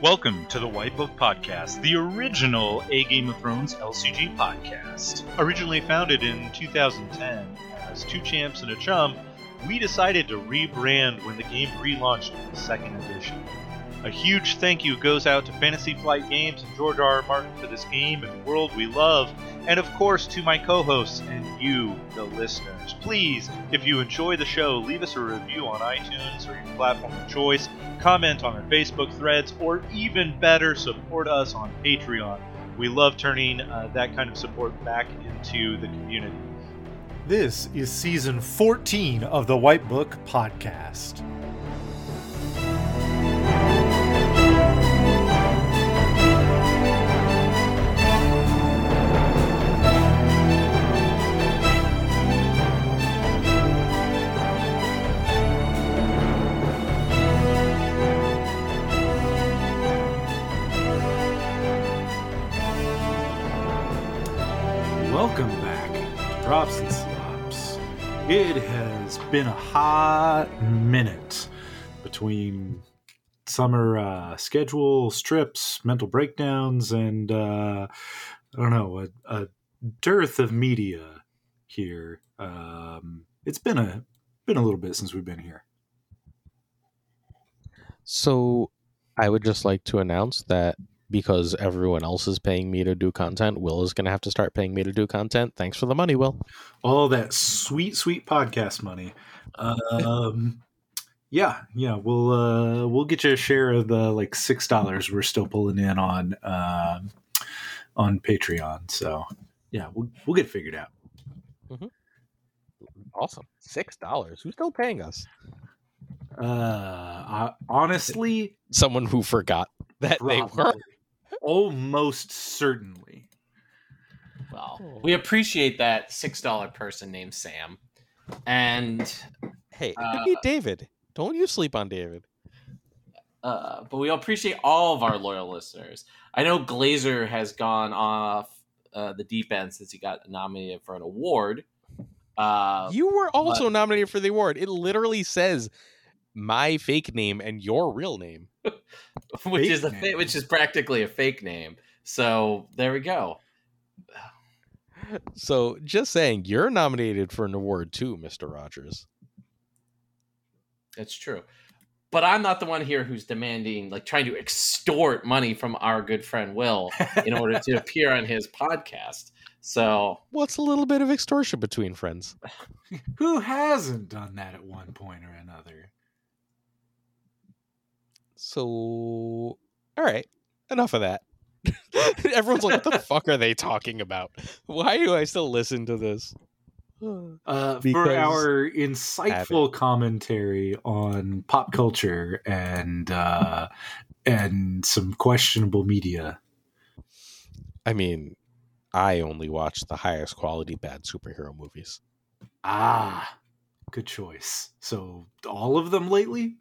Welcome to the White Book Podcast, the original A Game of Thrones LCG podcast. Originally founded in 2010 as two champs and a chum, we decided to rebrand when the game relaunched in the second edition. A huge thank you goes out to Fantasy Flight Games and George R.R. Martin for this game and world we love, and of course to my co-hosts and you, the listeners. Please, if you enjoy the show, leave us a review on iTunes or your platform of choice, comment on our Facebook threads, or even better, support us on Patreon. We love turning that kind of support back into the community. This is season 14 of the White Book Podcast. Welcome back to Drops and Slops. It has been a hot minute between summer schedules, trips, mental breakdowns, and I don't know, a dearth of media here. It's been a little bit since we've been here. So I would just like to announce that because everyone else is paying me to do content, Will is going to have to start paying me to do content. Thanks for the money, Will. All that sweet, sweet podcast money. Yeah, we'll get you a share of the like $6 we're still pulling in on Patreon. So yeah, we'll get it figured out. Mm-hmm. Awesome, $6. Who's still paying us? Honestly, someone who forgot that they were. Almost certainly. Well, we appreciate that $6 person named Sam. And hey, it could be David. Don't you sleep on David. But we appreciate all of our loyal listeners. I know Glazer has gone off the deep end since he got nominated for an award. You were also nominated for the award. It literally says my fake name and your real name. which is practically a fake name. So there we go. So just saying, you're nominated for an award too, Mr. Rogers. It's true. But I'm not the one here who's demanding, like trying to extort money from our good friend Will in order to appear on his podcast. So what's a little bit of extortion between friends? Who hasn't done that at one point or another? So, all right, enough of that. Everyone's like, what the fuck are they talking about? Why do I still listen to this? For our insightful commentary on pop culture and some questionable media. I mean, I only watch the highest quality bad superhero movies. Ah, good choice. So all of them lately?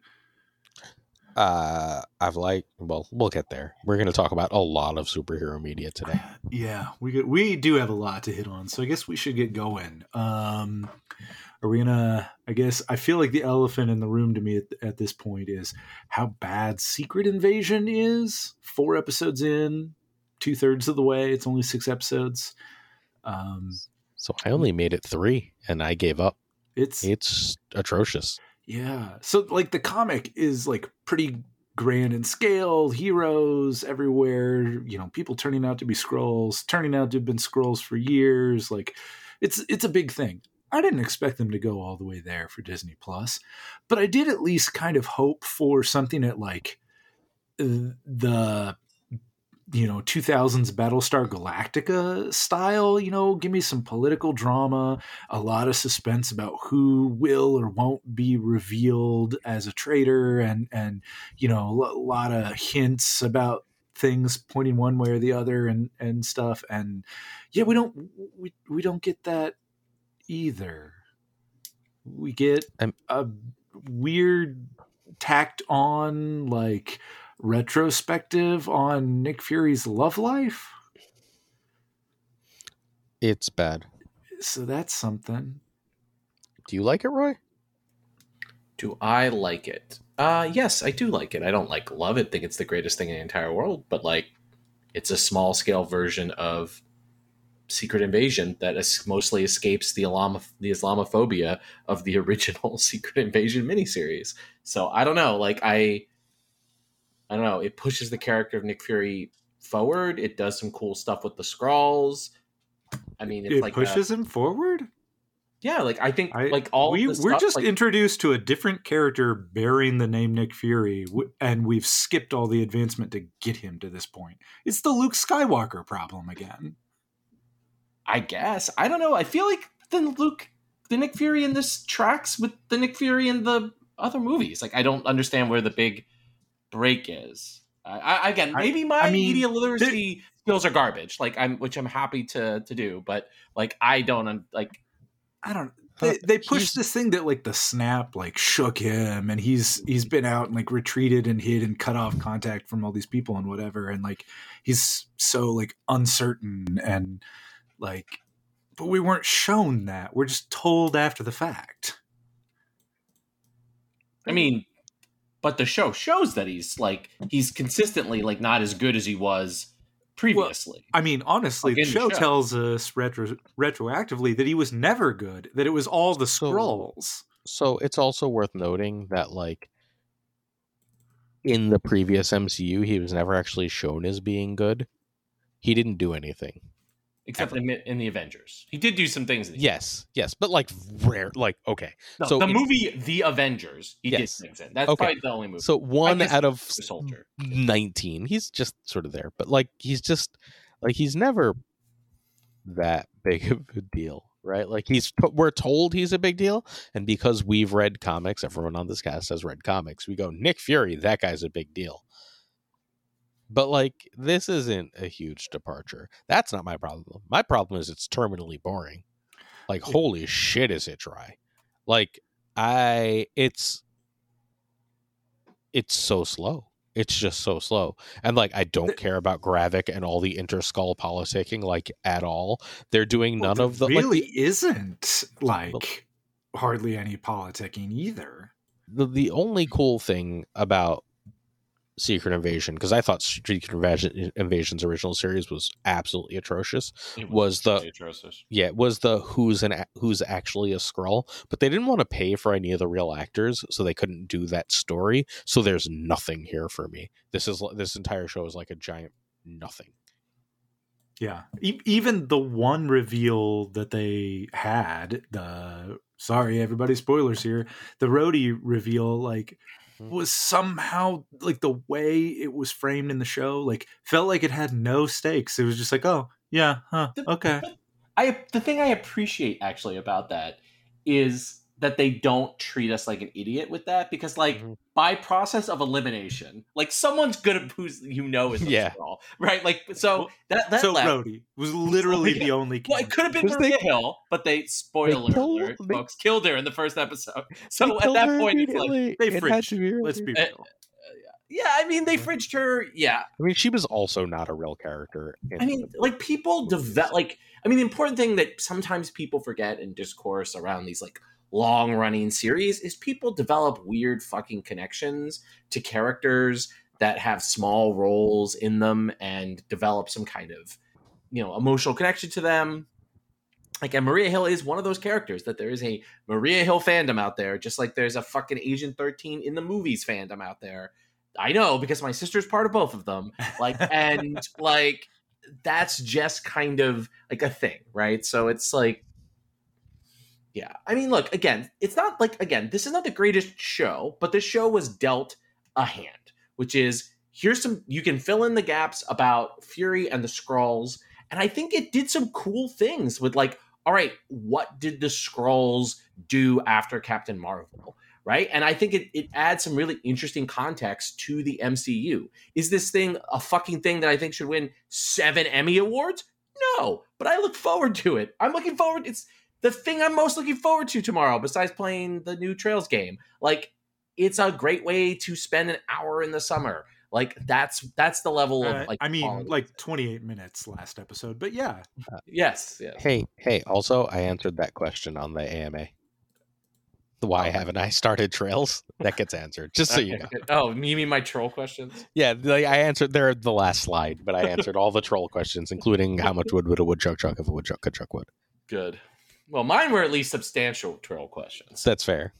We'll get there. We're going to talk about a lot of superhero media today. Yeah, we do have a lot to hit on, so I guess we should get going. Are we gonna? I guess I feel like the elephant in the room to me at this point is how bad Secret Invasion is. 4 episodes in, 2/3 of the way. It's only 6 episodes. So I only made it 3, and I gave up. It's atrocious. Yeah. So like the comic is like pretty grand in scale, heroes everywhere, people turning out to be Skrulls, turning out to have been Skrulls for years. Like it's a big thing. I didn't expect them to go all the way there for Disney Plus, but I did at least kind of hope for something at like the 2000s Battlestar Galactica style, give me some political drama, a lot of suspense about who will or won't be revealed as a traitor, and a lot of hints about things pointing one way or the other and stuff. And yeah, we don't get that either. We get a weird tacked on like retrospective on Nick Fury's love life. It's bad. So that's something. Do you like it, Roy? Do I like it? Yes, I do like it. I don't like love it, think it's the greatest thing in the entire world, but like it's a small scale version of Secret Invasion that mostly escapes the Islamophobia of the original Secret Invasion miniseries. So I don't know. Like I don't know. It pushes the character of Nick Fury forward. It does some cool stuff with the Skrulls. I mean, it's It like pushes him forward. yeah. Like I think like all we're stuff, just like, introduced to a different character bearing the name Nick Fury, and we've skipped all the advancement to get him to this point. It's the Luke Skywalker problem again. I guess. I don't know. I feel like the Nick Fury in this tracks with the Nick Fury in the other movies. Like, I don't understand where the big break is. Maybe my media literacy skills are garbage. Like, which I'm happy to do, but like, I don't. They pushed this thing that like the snap like shook him, and he's been out and like retreated and hid and cut off contact from all these people and whatever, and like he's so like uncertain and like, but we weren't shown that. We're just told after the fact. I mean, but the show shows that he's consistently like not as good as he was previously. Well, I mean, honestly, the show tells us retroactively that he was never good, that it was all the Skrulls. So it's also worth noting that like in the previous MCU, he was never actually shown as being good. He didn't do anything. Except in the Avengers. He did do some things. Yes, but like rare, like, okay. No, so the movie The Avengers, he did things in. That's probably the only movie. So one out of 19. He's just sort of there. But like, he's just, like, he's never that big of a deal, right? Like, we're told he's a big deal. And because we've read comics, everyone on this cast has read comics, we go, Nick Fury, that guy's a big deal. But, like, this isn't a huge departure. That's not my problem. My problem is it's terminally boring. Like, holy shit, is it dry. Like, it's so slow. It's just so slow. And, like, I don't care about Gravik and all the inter-skull politicking, like, at all. They're doing none of the... really isn't, like, hardly any politicking either. The only cool thing about Secret Invasion, because I thought Secret Invasion's original series was absolutely atrocious. Was the who's actually a Skrull, but they didn't want to pay for any of the real actors, so they couldn't do that story. So there's nothing here for me. This entire show is like a giant nothing. Yeah, even the one reveal that they had, sorry everybody, spoilers here, the Rhodey reveal, like, was somehow, like, the way it was framed in the show, like, felt like it had no stakes. It was just like, oh yeah, okay. The thing I appreciate actually about that is that they don't treat us like an idiot with that, because like by process of elimination, like someone's good at who's is the Skrull, right? Like so Rhodey was literally the only. Well, it could have been Maria Hill, but spoiler alert, folks, killed her in the first episode. So at that point, it's like they fridged. Let's be real. Yeah, I mean, they fridged her. Yeah, I mean, she was also not a real character. I mean, like people develop. Like, I mean, the important thing that sometimes people forget in discourse around these like long-running series is people develop weird fucking connections to characters that have small roles in them and develop some kind of, emotional connection to them. Like, and Maria Hill is one of those characters that there is a Maria Hill fandom out there, just like there's a fucking Agent 13 in the movies fandom out there. I know, because my sister's part of both of them. Like, and like, that's just kind of like a thing, right? So it's like, yeah. I mean, look, again, it's not like, this is not the greatest show, but this show was dealt a hand, which is, you can fill in the gaps about Fury and the Skrulls. And I think it did some cool things with like, all right, what did the Skrulls do after Captain Marvel? Right. And I think it adds some really interesting context to the MCU. Is this thing a fucking thing that I think should win 7 Emmy Awards? No, but I look forward to it. It's the thing I'm most looking forward to tomorrow, besides playing the new Trails game. Like, it's a great way to spend an hour in the summer. Like, that's the level of like. I mean, like 28 minutes last episode, but yeah. Yes. Hey. Also, I answered that question on the AMA. Why haven't I started Trails? That gets answered, just so you know. Oh, you mean my troll questions? Yeah, like I answered. They're the last slide, but I answered all the troll questions, including how much wood would a woodchuck chuck if a woodchuck could chuck wood. Good. Well, mine were at least substantial troll questions. That's fair.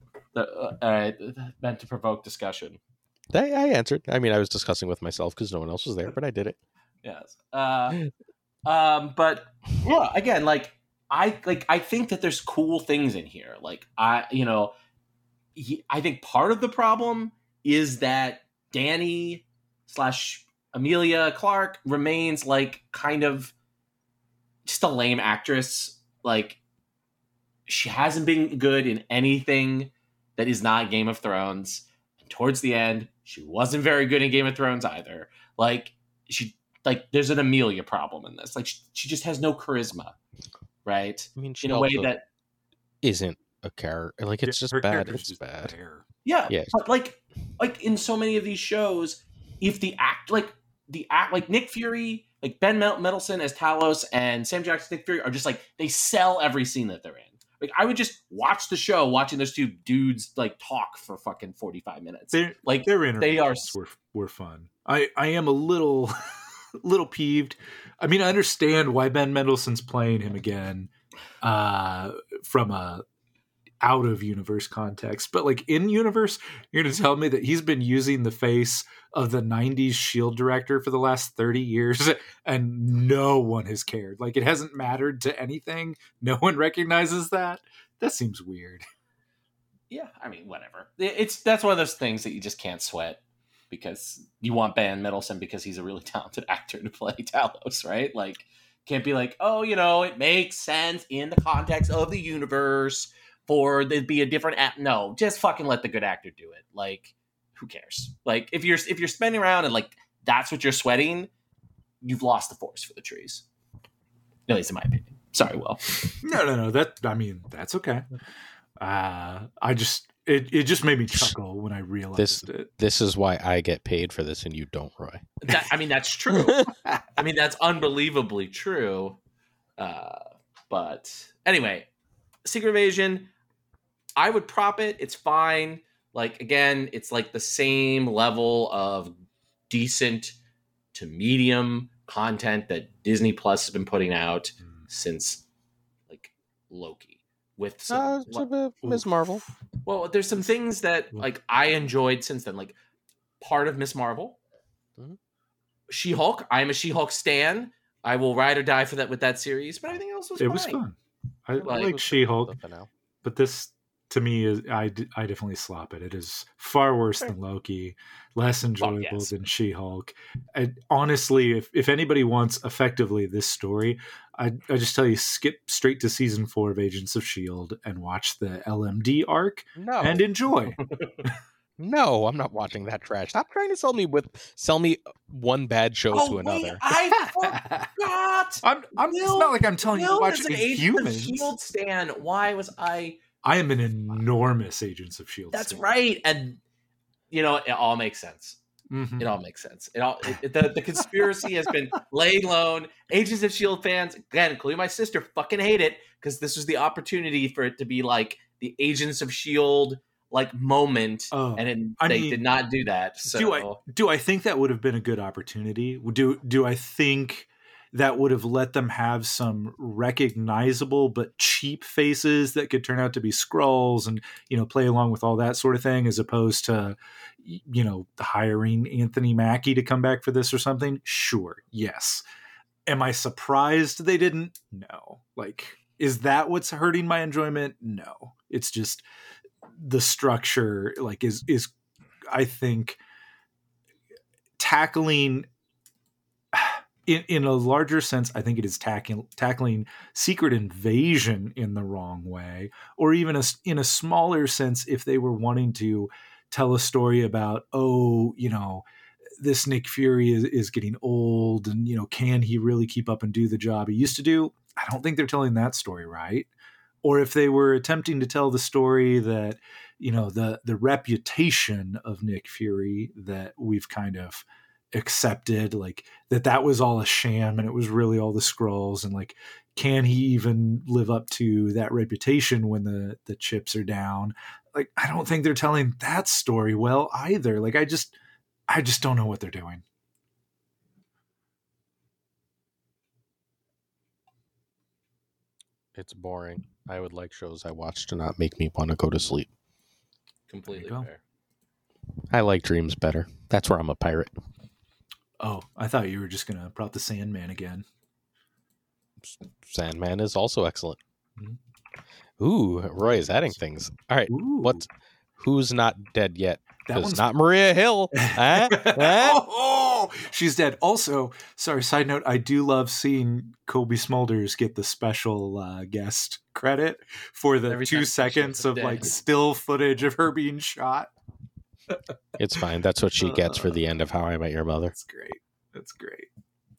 Meant to provoke discussion. I answered. I mean, I was discussing with myself because no one else was there, but I did it. Yes. But yeah, again, I think that there's cool things in here. I think part of the problem is that Dani / Emilia Clarke remains kind of just a lame actress. She hasn't been good in anything that is not Game of Thrones. And towards the end, she wasn't very good in Game of Thrones either. There's an Emilia problem in this. She just has no charisma, right? I mean, she in a way that isn't a character. It's just bad. It's bad. Yeah. But in so many of these shows, if the act Nick Fury, Ben Mendelsohn as Talos and Sam Jackson's Nick Fury are just they sell every scene that they're in. I would just watch the show, watching those two dudes talk for fucking 45 minutes. Their interviews were fun. I am a little peeved. I mean, I understand why Ben Mendelsohn's playing him again from a out of universe context, but in universe, you're going to tell me that he's been using the face of the 90s Shield director for the last 30 years and no one has cared. It hasn't mattered to anything. No one recognizes that. That seems weird. Yeah, I mean, whatever. That's one of those things that you just can't sweat because you want Ben Mendelsohn because he's a really talented actor to play Talos, right? Can't be it makes sense in the context of the universe for there'd be a different app. No, just fucking let the good actor do it. Who cares? If you're spinning around and that's what you're sweating, you've lost the forest for the trees. At least in my opinion. Sorry, Will. No. That's okay. It just made me chuckle when I realized it. This is why I get paid for this and you don't, Roy. That's true. That's unbelievably true. But anyway, Secret Invasion, I would prop it. It's fine. Again, it's the same level of decent to medium content that Disney Plus has been putting out since Loki. With some Ms. Marvel. Well, there's some things that I enjoyed since then. Part of Ms. Marvel, She-Hulk. I am a She-Hulk stan. I will ride or die for that with that series. But everything else was fine. It was fun. I like She-Hulk, but this to me is I definitely slop it. It is far worse than Loki, less enjoyable than She-Hulk. Honestly, if anybody wants effectively this story, I just tell you, skip straight to season 4 of Agents of S.H.I.E.L.D. and watch the LMD arc and enjoy. No, I'm not watching that trash. Stop trying to sell me one bad show to another. I forgot. It's not like I'm telling you to watch Inhumans. S.H.I.E.L.D. stan. Why was I? I am an enormous Agents of S.H.I.E.L.D. That's stan. right, and it all makes sense. Mm-hmm. It all makes sense. The conspiracy has been laid low. Agents of S.H.I.E.L.D. fans, again, including my sister, fucking hate it because this was the opportunity for it to be the Agents of S.H.I.E.L.D. moment, and they did not do that. So do I think that would have been a good opportunity? Do I think that would have let them have some recognizable but cheap faces that could turn out to be Skrulls and play along with all that sort of thing, as opposed to hiring Anthony Mackie to come back for this or something? Sure, yes. Am I surprised they didn't? No. Is that what's hurting my enjoyment? No. It's just the structure is I think tackling in a larger sense. I think it is tackling Secret Invasion in the wrong way, or even in a smaller sense, if they were wanting to tell a story about, this Nick Fury is getting old and, can he really keep up and do the job he used to do? I don't think they're telling that story right. Or if they were attempting to tell the story that, the reputation of Nick Fury that we've kind of accepted, like that was all a sham and it was really all the Skrulls, and like, can he even live up to that reputation when the chips are down? Like, I don't think they're telling that story well either. Like, I just don't know what they're doing. It's boring. I would like shows I watch to not make me want to go to sleep. Completely go. fair. I like Dreams better. That's where I'm a pirate. Oh, I thought you were just going to prop the Sandman again. Sandman is also excellent. Mm-hmm. Ooh, Roy is adding things. All right, Ooh. Who's not dead yet? That Because one's not Maria Hill. Oh, she's dead. Also, sorry, side note, I do love seeing Kobe Smulders get the special guest credit for the Every 2 time seconds she's of dead. like still footage of her being shot. It's fine. That's what she gets for the end of How I Met Your Mother. That's great. That's great.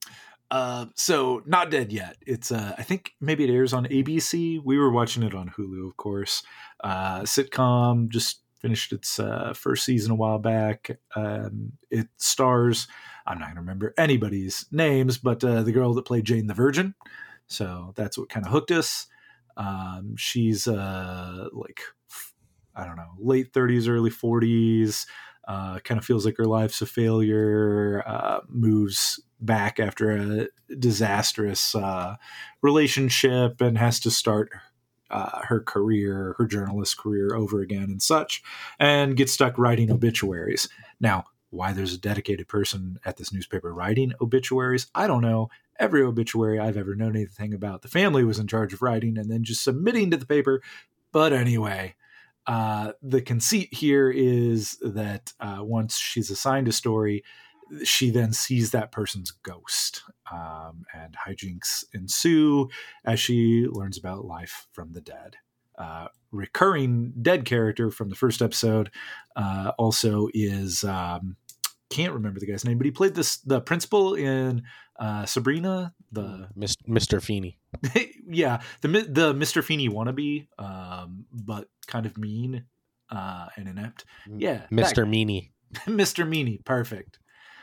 So not dead yet. It's I think maybe it airs on ABC. We were watching it on Hulu, of course. Sitcom, just finished its first season a while back. It stars, I'm not going to remember anybody's names, but the girl that played Jane the Virgin. So that's what kind of hooked us. She's like, I don't know, late 30s, early 40s. Kind of feels like her life's a failure. Moves back after a disastrous relationship and has to start her career, her journalist career over again and such, and gets stuck writing obituaries. Now, why there's a dedicated person at this newspaper writing obituaries, I don't know. Every obituary I've ever known anything about, the family was in charge of writing and then just submitting to the paper. But anyway, the conceit here is that once she's assigned a story, she then sees that person's ghost, and hijinks ensue as she learns about life from the dead. Recurring dead character from the first episode also is, can't remember the guy's name, but he played the principal in Sabrina, the Mr. Feeney. yeah, the Mr. Feeney wannabe, but kind of mean and inept. Yeah, Mr. Meanie. Mr. Meanie, perfect.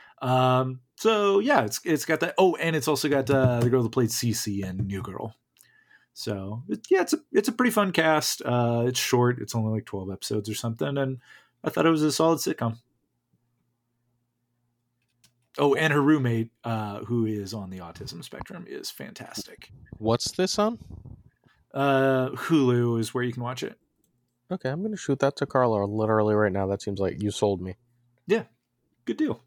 So yeah, it's got that. Oh, and it's also got the girl that played Cece in New Girl. So it's a pretty fun cast. It's short. It's only like 12 episodes or something, and I thought it was a solid sitcom. Oh, and her roommate, who is on the autism spectrum, is fantastic. What's this on? Hulu is where you can watch it. Okay, I'm going to shoot that to Carla literally right now. That seems like you sold me. Yeah, good deal.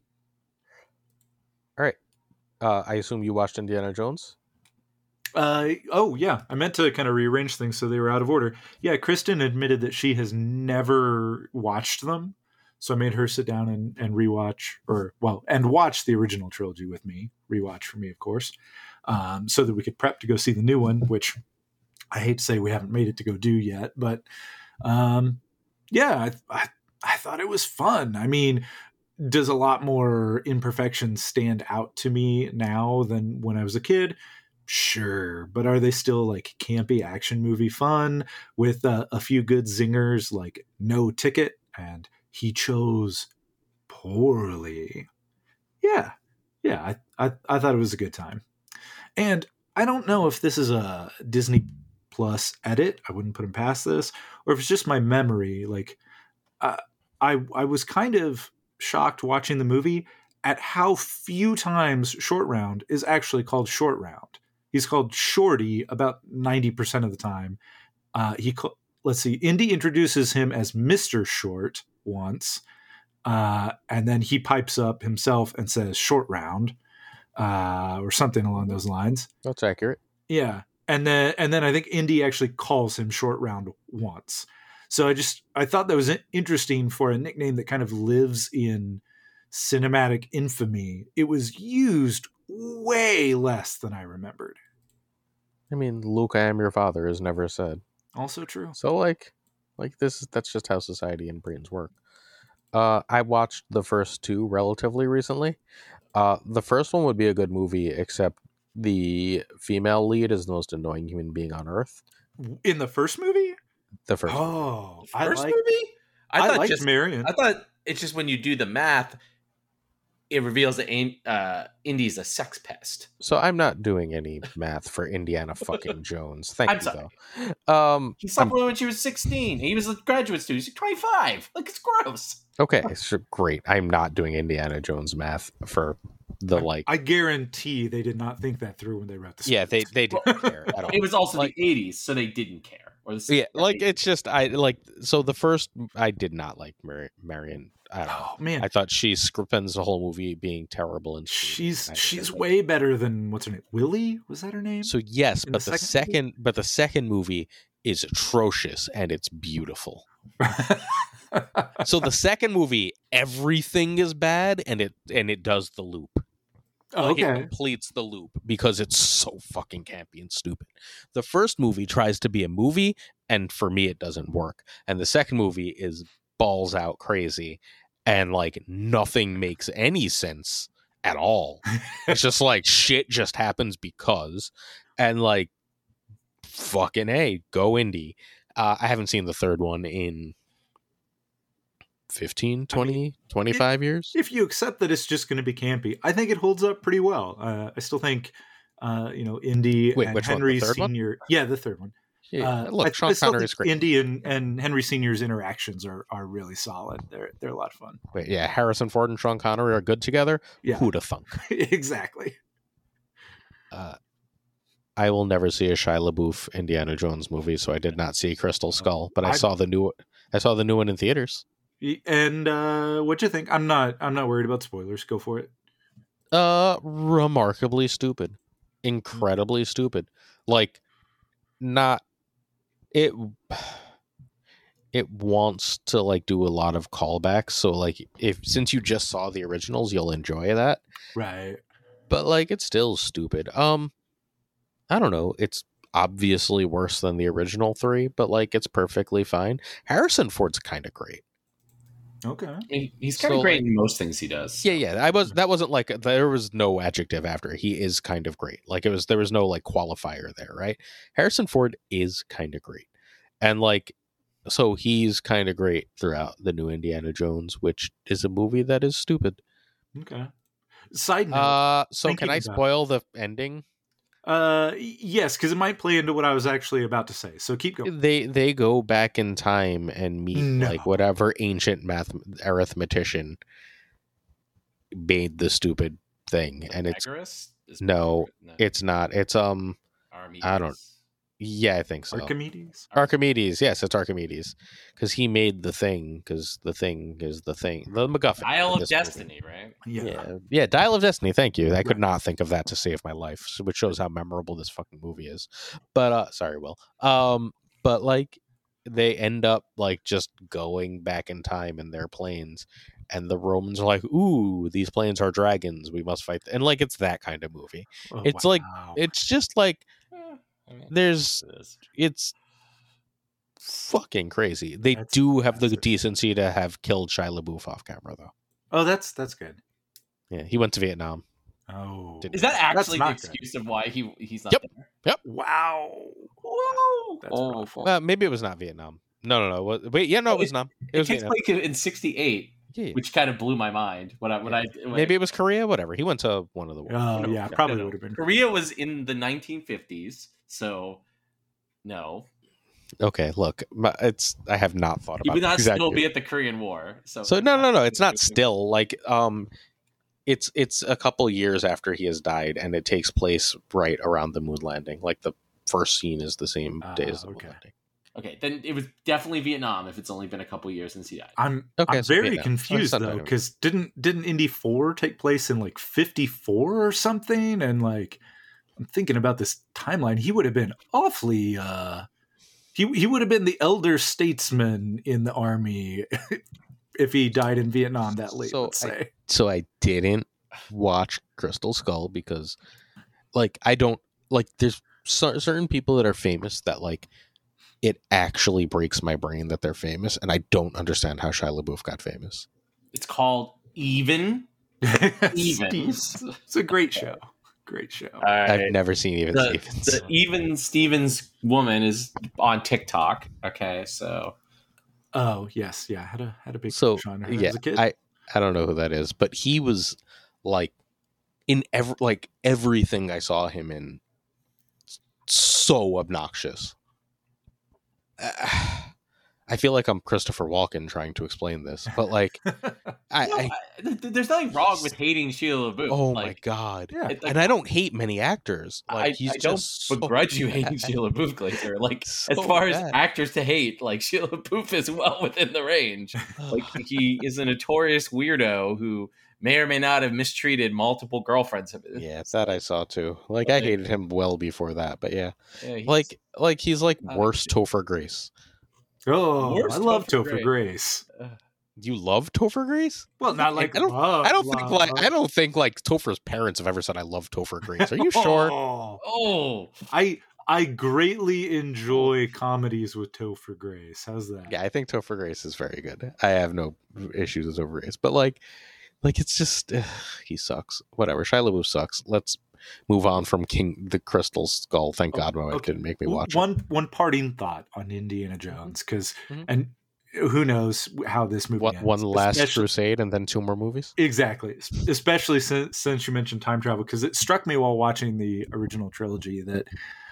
All right. I assume you watched Indiana Jones? Oh, yeah. I meant to kind of rearrange things so they were out of order. Yeah, Kristen admitted that she has never watched them. So I made her sit down and rewatch, and watch the original trilogy with me. Rewatch for me, of course, so that we could prep to go see the new one, which I hate to say we haven't made it to go do yet. But yeah, I thought it was fun. I mean, does a lot more imperfections stand out to me now than when I was a kid? Sure, but are they still like campy action movie fun with a few good zingers like No Ticket and He Chose Poorly? Yeah, I thought it was a good time. And I don't know if this is a Disney Plus edit. I wouldn't put him past this, or if it's just my memory. Like, I was kind of shocked watching the movie at how few times Short Round is actually called Short Round. He's called Shorty about 90% of the time. Let's see, Indy introduces him as Mr. Short once, and then he pipes up himself and says Short Round, or something along those lines. That's accurate. Yeah, and then I think Indy actually calls him Short Round once. So I thought that was interesting for a nickname that kind of lives in cinematic infamy. It was used way less than I remembered. I mean, Luke, I am your father is never said. Also true. So like that's just how society and brains work. I watched the first two relatively recently. The first one would be a good movie, except the female lead is the most annoying human being on earth. In the first movie? The first one. Oh, First movie? I liked Marion. I thought it's just when you do the math, it reveals that Indy's a sex pest. So I'm not doing any math for Indiana fucking Jones. Thank I'm you, sorry. though. He slept with her when she was 16. He was a graduate student. He's 25. Like, it's gross. Okay, sure, great. I'm not doing Indiana Jones math for the I guarantee they did not think that through when they wrote the script. Yeah, they didn't care at all. It was also Like- the 80s, so they didn't care. Or the Yeah, like 60s. it's just so the first I did not like Marion. I don't know. Oh man, I thought she spends the whole movie being terrible and she's way better than what's her name? Willie? Was that her name? So yes, in but the the second second movie is atrocious and it's beautiful. So the second movie, everything is bad and it does the loop. Like it okay. completes the loop because it's so fucking campy and stupid. The first movie tries to be a movie, and for me, it doesn't work. And the second movie is balls out crazy, and like nothing makes any sense at all. It's just like shit just happens because, and like fucking A, go Indy. I haven't seen the third one in 15, 20, 25 years. If you accept that it's just going to be campy, I think it holds up pretty well. I still think, Indy Wait, and which one? Henry The third one? Senior. Yeah, the third one. Yeah, look, I Sean still Connery is think great. Indy and Henry Senior's interactions are really solid. They're a lot of fun. Wait, yeah, Harrison Ford and Sean Connery are good together. Yeah, Who'd have thunk? exactly. I will never see a Shia LaBeouf Indiana Jones movie, so I did not see Crystal Skull, but I saw the new one in theaters. And what'd you think? I'm not worried about spoilers. Go for it. Remarkably stupid, incredibly stupid. Like, not it. It wants to like do a lot of callbacks, so like since you just saw the originals, you'll enjoy that. Right. But like, it's still stupid. I don't know. It's obviously worse than the original three, but like, it's perfectly fine. Harrison Ford's kind of great. Okay. I mean, he's kind of So, great like- in most things he does. Yeah. That wasn't like there was no adjective after. He is kind of great. Like there was no like qualifier there, right? Harrison Ford is kind of great, and like, so he's kind of great throughout the new Indiana Jones, which is a movie that is stupid. Okay. Side note. So thinking can I about spoil the ending? Yes, because it might play into what I was actually about to say. So keep going. They go back in time and meet No. like whatever ancient arithmetician made the stupid thing, and it's Pythagoras? no, it's not. It's Archimedes? I don't- yeah, I think so. Archimedes. Archimedes, yes, it's Archimedes, because he made the thing. Because the thing is the thing, the MacGuffin. Dial in of this movie. Destiny, right? Yeah. Dial of Destiny. Thank you. I could Right. not think of that to save my life, which shows how memorable this fucking movie is. But sorry, Will. But like, they end up like just going back in time in their planes, and the Romans are like, "Ooh, these planes are dragons. We must fight." And like, it's that kind of movie. Oh, It's like- wow. It's just like I mean, there's. it is. It's fucking crazy. They That's do have the massive. decency to have killed Shia LaBeouf off camera, though. Oh, that's good. Yeah, he went to Vietnam. Oh. Did- Is that actually the not good. excuse of why he's not Yep. there? Wow. Whoa! That's Oh, rough. fuck. Maybe it was not Vietnam. No. Wait, yeah, no, it was not. It It was takes Vietnam. place in '68, Yeah. which kind of blew my mind. Maybe it was Korea. Whatever. He went to one of the. Oh, yeah, probably would have been. Korea was in the 1950s, so no, Okay, look, I have not thought he about. would not exactly. still be at the Korean War. So No. It's not still like It's a couple years after he has died, and it takes place right around the moon landing. Like the first scene is the same day as the okay. moon landing. Okay, then it was definitely Vietnam. If it's only been a couple years since he died. I'm Okay, so very Vietnam. confused That's not though, bad. because didn't Indy 4 take place in like 54 or something? And like, I'm thinking about this timeline. He would have been awfully. He would have been the elder statesman in the army if he died in Vietnam that late. So let's say. So I didn't watch Crystal Skull because, like, I don't like. There's certain people that are famous that like. It actually breaks my brain that they're famous, and I don't understand how Shia LaBeouf got famous. It's called Even. Stevens. It's a great show. Great show. All right. I've never seen Even Stevens. The Even Stevens woman is on TikTok. Okay, so Oh yes, yeah. Had a big So crush on her yeah, as a kid. I don't know who that is, but he was like in everything I saw him in. So obnoxious. I feel like I'm Christopher Walken trying to explain this, but like, there's nothing wrong with hating Shia LaBeouf. Oh like, my god! Yeah. And I don't hate many actors. Like I don't begrudge you hating Shia LaBeouf, Glazer. Like So as far bad. as actors to hate, like Shia LaBeouf is well within the range. Like he is a notorious weirdo who may or may not have mistreated multiple girlfriends of his. Yeah, that I saw too. Like I hated him well before that, but yeah, he's he's like not worse a good- Topher Grace. Oh, Worst I love Topher Topher Grace. You love Topher Grace? Well, not like I don't think like Topher's parents have ever said I love Topher Grace. Are you sure? Oh, I greatly enjoy comedies with Topher Grace. How's that? Yeah, I think Topher Grace is very good. I have no issues with Topher Grace, but like it's just he sucks. Whatever. Shia LaBeouf sucks. Let's move on from King the Crystal Skull. Thank God, it didn't make me watch it. One parting thought on Indiana Jones, because Mhm. and who knows how this movie ends. One last Especially- crusade and then 2 more movies. Exactly, especially since you mentioned time travel, because it struck me while watching the original trilogy that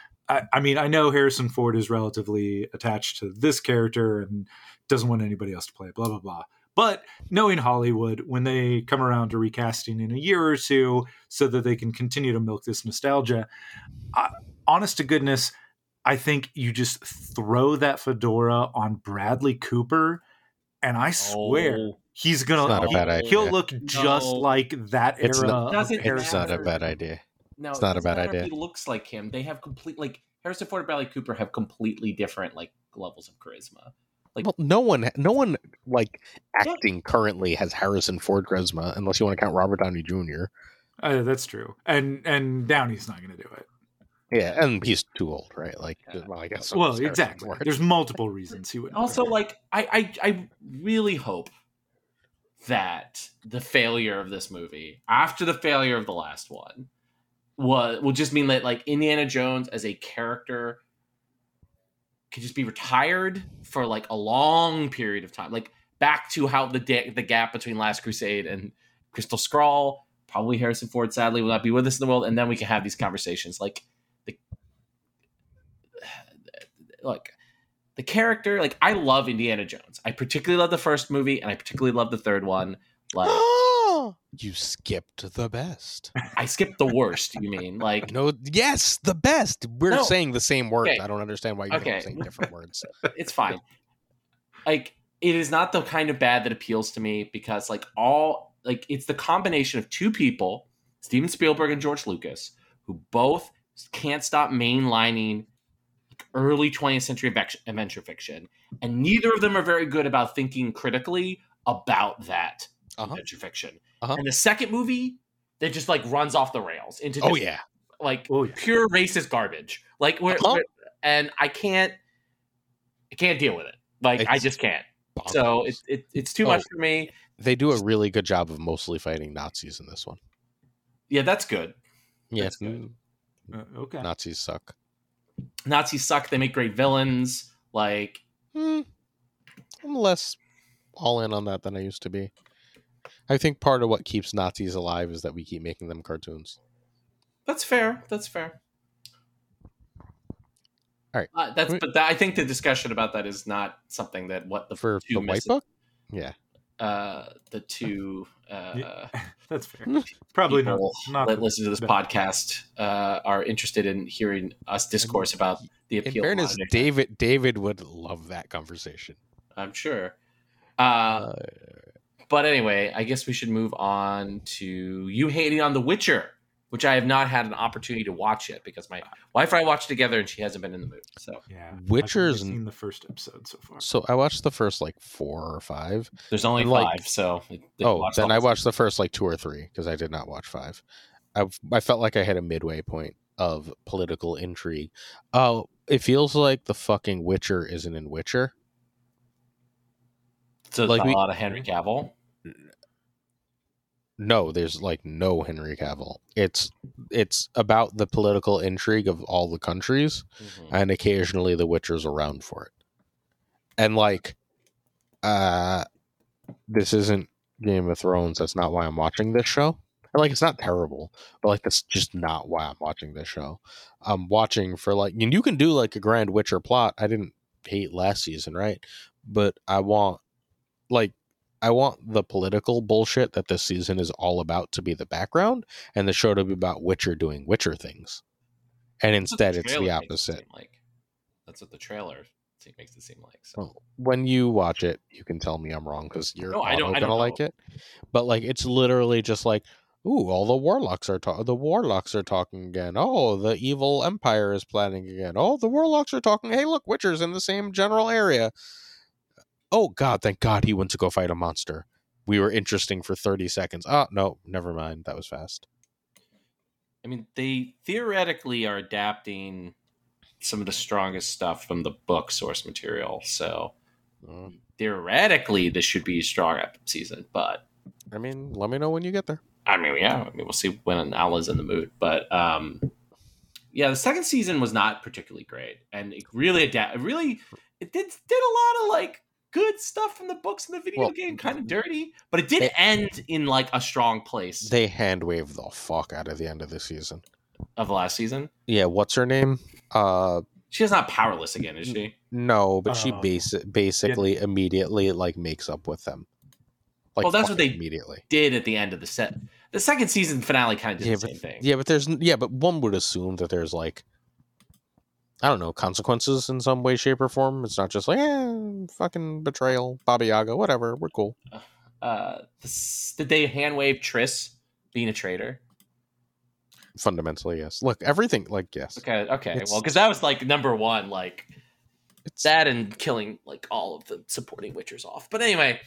I mean, I know Harrison Ford is relatively attached to this character and doesn't want anybody else to play it, blah blah blah. But knowing Hollywood, when they come around to recasting in a year or two so that they can continue to milk this nostalgia, honest to goodness, I think you just throw that fedora on Bradley Cooper, and I swear he's It's not a bad idea. He'll look just like that It's era. not- of Doesn't Harrison It's not a Ford. bad idea. no, It's not a it doesn't bad matter if idea. He looks like him. They have like Harrison Ford and Bradley Cooper have completely different like levels of charisma. Like Well, no one like acting currently has Harrison Ford charisma, unless you want to count Robert Downey Jr. That's true, and Downey's not going to do it. Yeah, and he's too old, right? Like, well, I guess. so Well, is Harrison exactly. Ford. There's multiple reasons he would. also like I really hope that the failure of this movie after the failure of the last one will just mean that like Indiana Jones as a character could just be retired for like a long period of time, like back to how the gap between Last Crusade and Crystal Skull. Probably Harrison Ford sadly will not be with us in the world, and then we can have these conversations like the character. Like I love Indiana Jones. I particularly love the first movie, and I particularly love the third one. Like You skipped the best. I skipped the worst. You mean like No, yes, the best. We're No. saying the same words. Okay. I don't understand why you're Okay. saying different words. it's fine. Like it is not the kind of bad that appeals to me because it's the combination of two people, Steven Spielberg and George Lucas, who both can't stop mainlining early 20th century adventure fiction, and neither of them are very good about thinking critically about that adventure fiction. And the second movie, that just like runs off the rails into Oh just, yeah. like Oh, yeah. pure racist garbage. Like and I can't deal with it. Like I just can't. So it's too much for me. They do a really good job of mostly fighting Nazis in this one. Yeah, that's good. Yeah, That's good. Okay. Nazis suck. Nazis suck. They make great villains. Like I'm less all in on that than I used to be. I think part of what keeps Nazis alive is that we keep making them cartoons. that's fair. That's fair. All right. I think the discussion about that is not something that what the For two the White misses- Book? Yeah. The two That's fair. Probably not. people Not that listen to this the- podcast are interested in hearing us discourse about the In appeal. fairness, of modern- David would love that conversation. I'm sure. But anyway, I guess we should move on to you hating on The Witcher, which I have not had an opportunity to watch yet because my wife and I watched together and she hasn't been in the movie. So Yeah. Witcher's- I've only seen the first episode so far. So I watched the first 4 or 5. there's only And, like- 5. So Then I watched the first 2 or 3 because I did not watch 5. I felt like I had a midway point of political intrigue. Oh, it feels like the fucking Witcher isn't in Witcher. So like there's a lot of Henry Cavill. No, there's no Henry Cavill. It's about the political intrigue of all the countries, and occasionally the Witcher's around for it. And this isn't Game of Thrones, that's not why I'm watching this show. Like, it's not terrible, but like that's just not why I'm watching this show. I'm watching for like, and you can do like a grand Witcher plot. I didn't hate last season, right? But I want the political bullshit that this season is all about to be the background, and the show to be about Witcher doing Witcher things. And instead, it's the opposite. That's what the trailer makes it seem like. So. Well, when you watch it, you can tell me I'm wrong because you're gonna like it. But like, it's literally just like, ooh, all the warlocks are talking again. Oh, the evil empire is planning again. Oh, the warlocks are talking. Hey, look, Witcher's in the same general area. Oh God, thank God he went to go fight a monster. We were interesting for 30 seconds. Oh no, never mind. That was fast. I mean, they theoretically are adapting some of the strongest stuff from the book source material. So theoretically, this should be a strong season. But I mean, let me know when you get there. I mean, we'll see when Ala's in the mood. But the second season was not particularly great, and it really it did a lot of like good stuff from the books and the video game, kind of dirty, but it did end in like a strong place. They hand waved the fuck out of the end of the season. Of the last season? Yeah, what's her name? She's not powerless again, is she? No, but she basically immediately like makes up with them. Like, well, that's what they immediately did at the end of the set. The second season finale kind of did the same thing. Yeah, but one would assume that there's like, I don't know, consequences in some way, shape, or form. It's not just like, fucking betrayal, Baba Yaga, whatever. We're cool. Did they hand wave Triss being a traitor? Fundamentally, yes. Look, everything, like, yes. Okay. Well, because that was like number one, like it's that and killing like all of the supporting Witchers off. But anyway,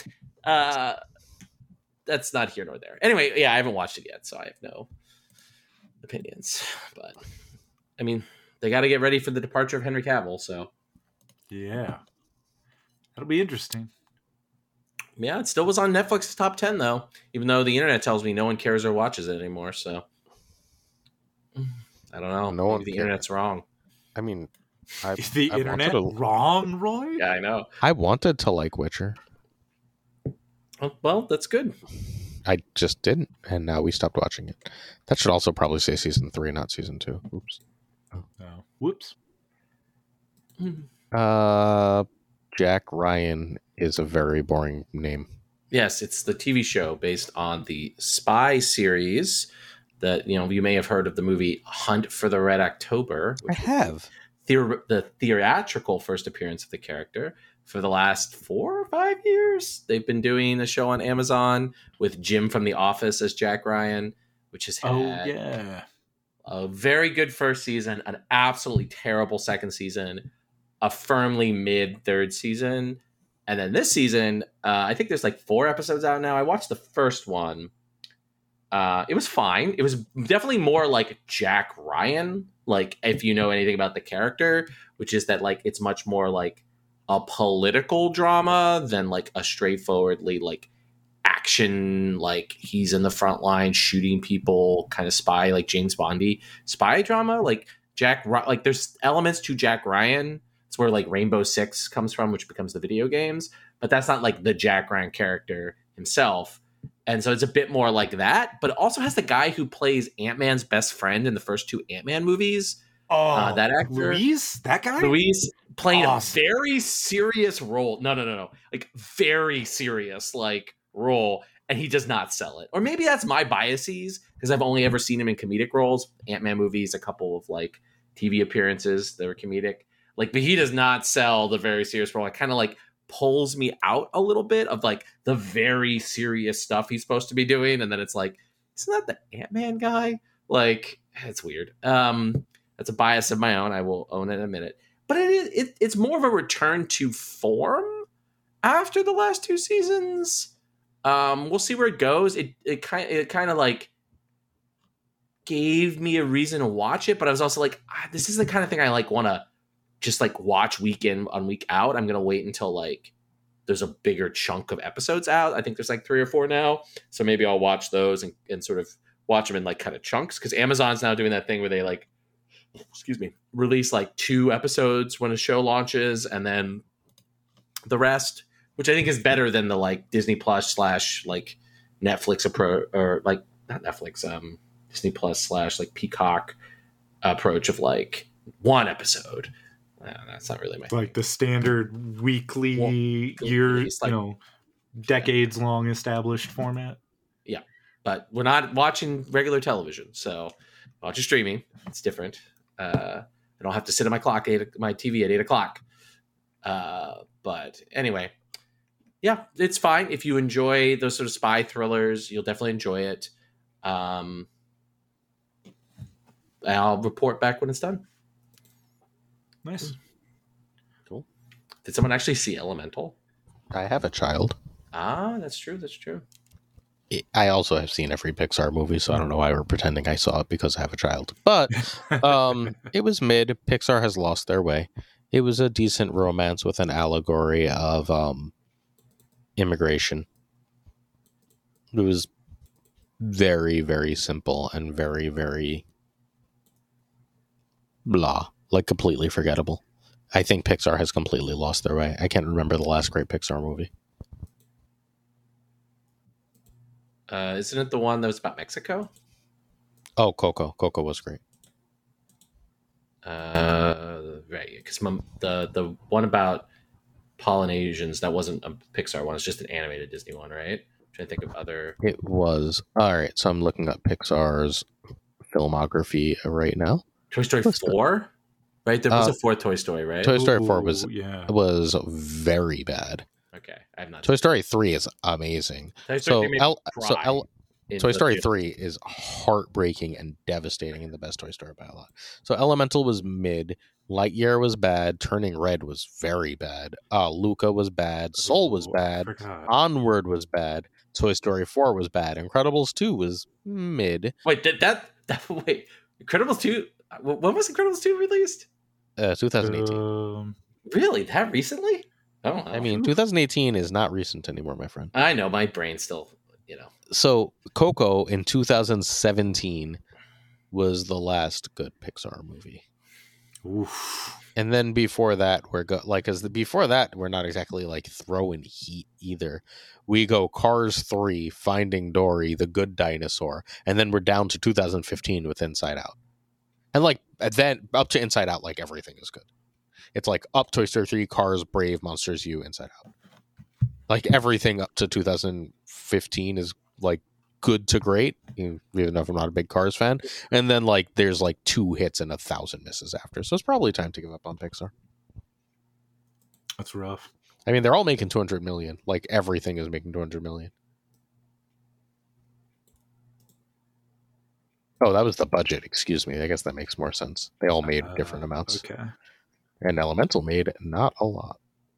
that's not here nor there. Anyway, yeah, I haven't watched it yet, so I have no opinions. But I mean, they got to get ready for the departure of Henry Cavill, so yeah, that'll be interesting. Yeah, it still was on Netflix's top 10 though, even though the internet tells me no one cares or watches it anymore. So I don't know. Maybe the internet's wrong. I mean, is the internet wrong, Roy? Yeah, I know. I wanted to like Witcher. Oh, well, that's good. I just didn't, and now we stopped watching it. That should also probably say season 3, not season 2. Oops. Oh. Whoops. Jack Ryan is a very boring name. Yes, it's the TV show based on the spy series that, you may have heard of the movie Hunt for the Red October. I have. The theatrical first appearance of the character. For the last 4 or 5 years, they've been doing a show on Amazon with Jim from The Office as Jack Ryan, which has had a very good first season, an absolutely terrible second season, a firmly mid third season. And then this season, I think there's like 4 episodes out now. I watched the first one. It was fine. It was definitely more like Jack Ryan, like if you know anything about the character, which is that like it's much more like a political drama than like a straightforwardly like action, like he's in the front line shooting people kind of spy, like James Bondy spy drama. Like like there's elements to Jack Ryan. It's where like Rainbow Six comes from, which becomes the video games, but that's not like the Jack Ryan character himself. And so it's a bit more like that, but it also has the guy who plays Ant-Man's best friend in the first 2 Ant-Man movies. Oh, that actor. Luis? That guy? Luis playing a very serious role. No. Like very serious like role. And he does not sell it. Or maybe that's my biases because I've only ever seen him in comedic roles. Ant-Man movies, a couple of like TV appearances that were comedic. Like, but he does not sell the very serious role. It kind of like pulls me out a little bit of like the very serious stuff he's supposed to be doing. And then it's like, isn't that the Ant-Man guy? Like, it's weird. That's a bias of my own. I will own it in a minute. But it's more of a return to form after the last 2 seasons. We'll see where it goes. It kind of like gave me a reason to watch it, but I was also like, this is the kind of thing I like want to just like watch week in on week out. I'm gonna wait until like there's a bigger chunk of episodes out. I think there's like 3 or 4 now, so maybe I'll watch those and sort of watch them in like kind of chunks, because Amazon's now doing that thing where they like, release like 2 episodes when a show launches and then the rest, which I think is better than the like Disney Plus / like Netflix approach, or like not Netflix, Disney Plus / like Peacock approach of like one episode. That's not really my like thing. the standard weekly, It's like, decades long established format. Yeah, but we're not watching regular television, so watching streaming. It's different. I don't have to sit at my TV at 8:00. But anyway, yeah, it's fine. If you enjoy those sort of spy thrillers, you'll definitely enjoy it. I'll report back when it's done. Nice. Cool. Did someone actually see Elemental? I have a child. Ah, that's true. That's true. I also have seen every Pixar movie, so I don't know why we're pretending I saw it because I have a child. But it was mid. Pixar has lost their way. It was a decent romance with an allegory of immigration. It was very, very simple and very, very blah, like completely forgettable. I think Pixar has completely lost their way. I can't remember the last great Pixar movie. Isn't it the one that was about Mexico? Oh, Coco. Coco was great. Right, because the one about Polynesians, that wasn't a Pixar one. It's just an animated Disney one, right? I'm trying to think of other. It was. All right, so I'm looking up Pixar's filmography right now. Toy Story 4? Right, there was a fourth Toy Story, right? Toy Story 4 yeah. was very bad. Okay, I have not. Toy Story 3 is amazing. Toy Story 3 is heartbreaking and devastating and the best Toy Story by a lot. So Elemental was mid. Lightyear was bad. Turning Red was very bad. Luca was bad. Soul was bad. Onward was bad. Toy Story 4 was bad. Incredibles 2 was mid. Wait, wait. Incredibles 2? When was Incredibles 2 released? 2018. Really? That recently? Oh, I mean, 2018 is not recent anymore, my friend. I know, my brain still, So Coco in 2017 was the last good Pixar movie. Oof. And then before that, before that, we're not exactly like throwing heat either. We go Cars 3, Finding Dory, The Good Dinosaur, and then we're down to 2015 with Inside Out. And then up to Inside Out, like everything is good. It's like up Toy Story 3, Cars, Brave, Monsters U, Inside Out. Like everything up to 2015 is like good to great, even though I'm not a big Cars fan. And then like there's like 2 hits and 1,000 misses after. So it's probably time to give up on Pixar. That's rough. I mean, they're all making 200 million. Like everything is making 200 million. Oh, that was the budget. Excuse me. I guess that makes more sense. They all made different amounts. Okay. And Elemental made not a lot.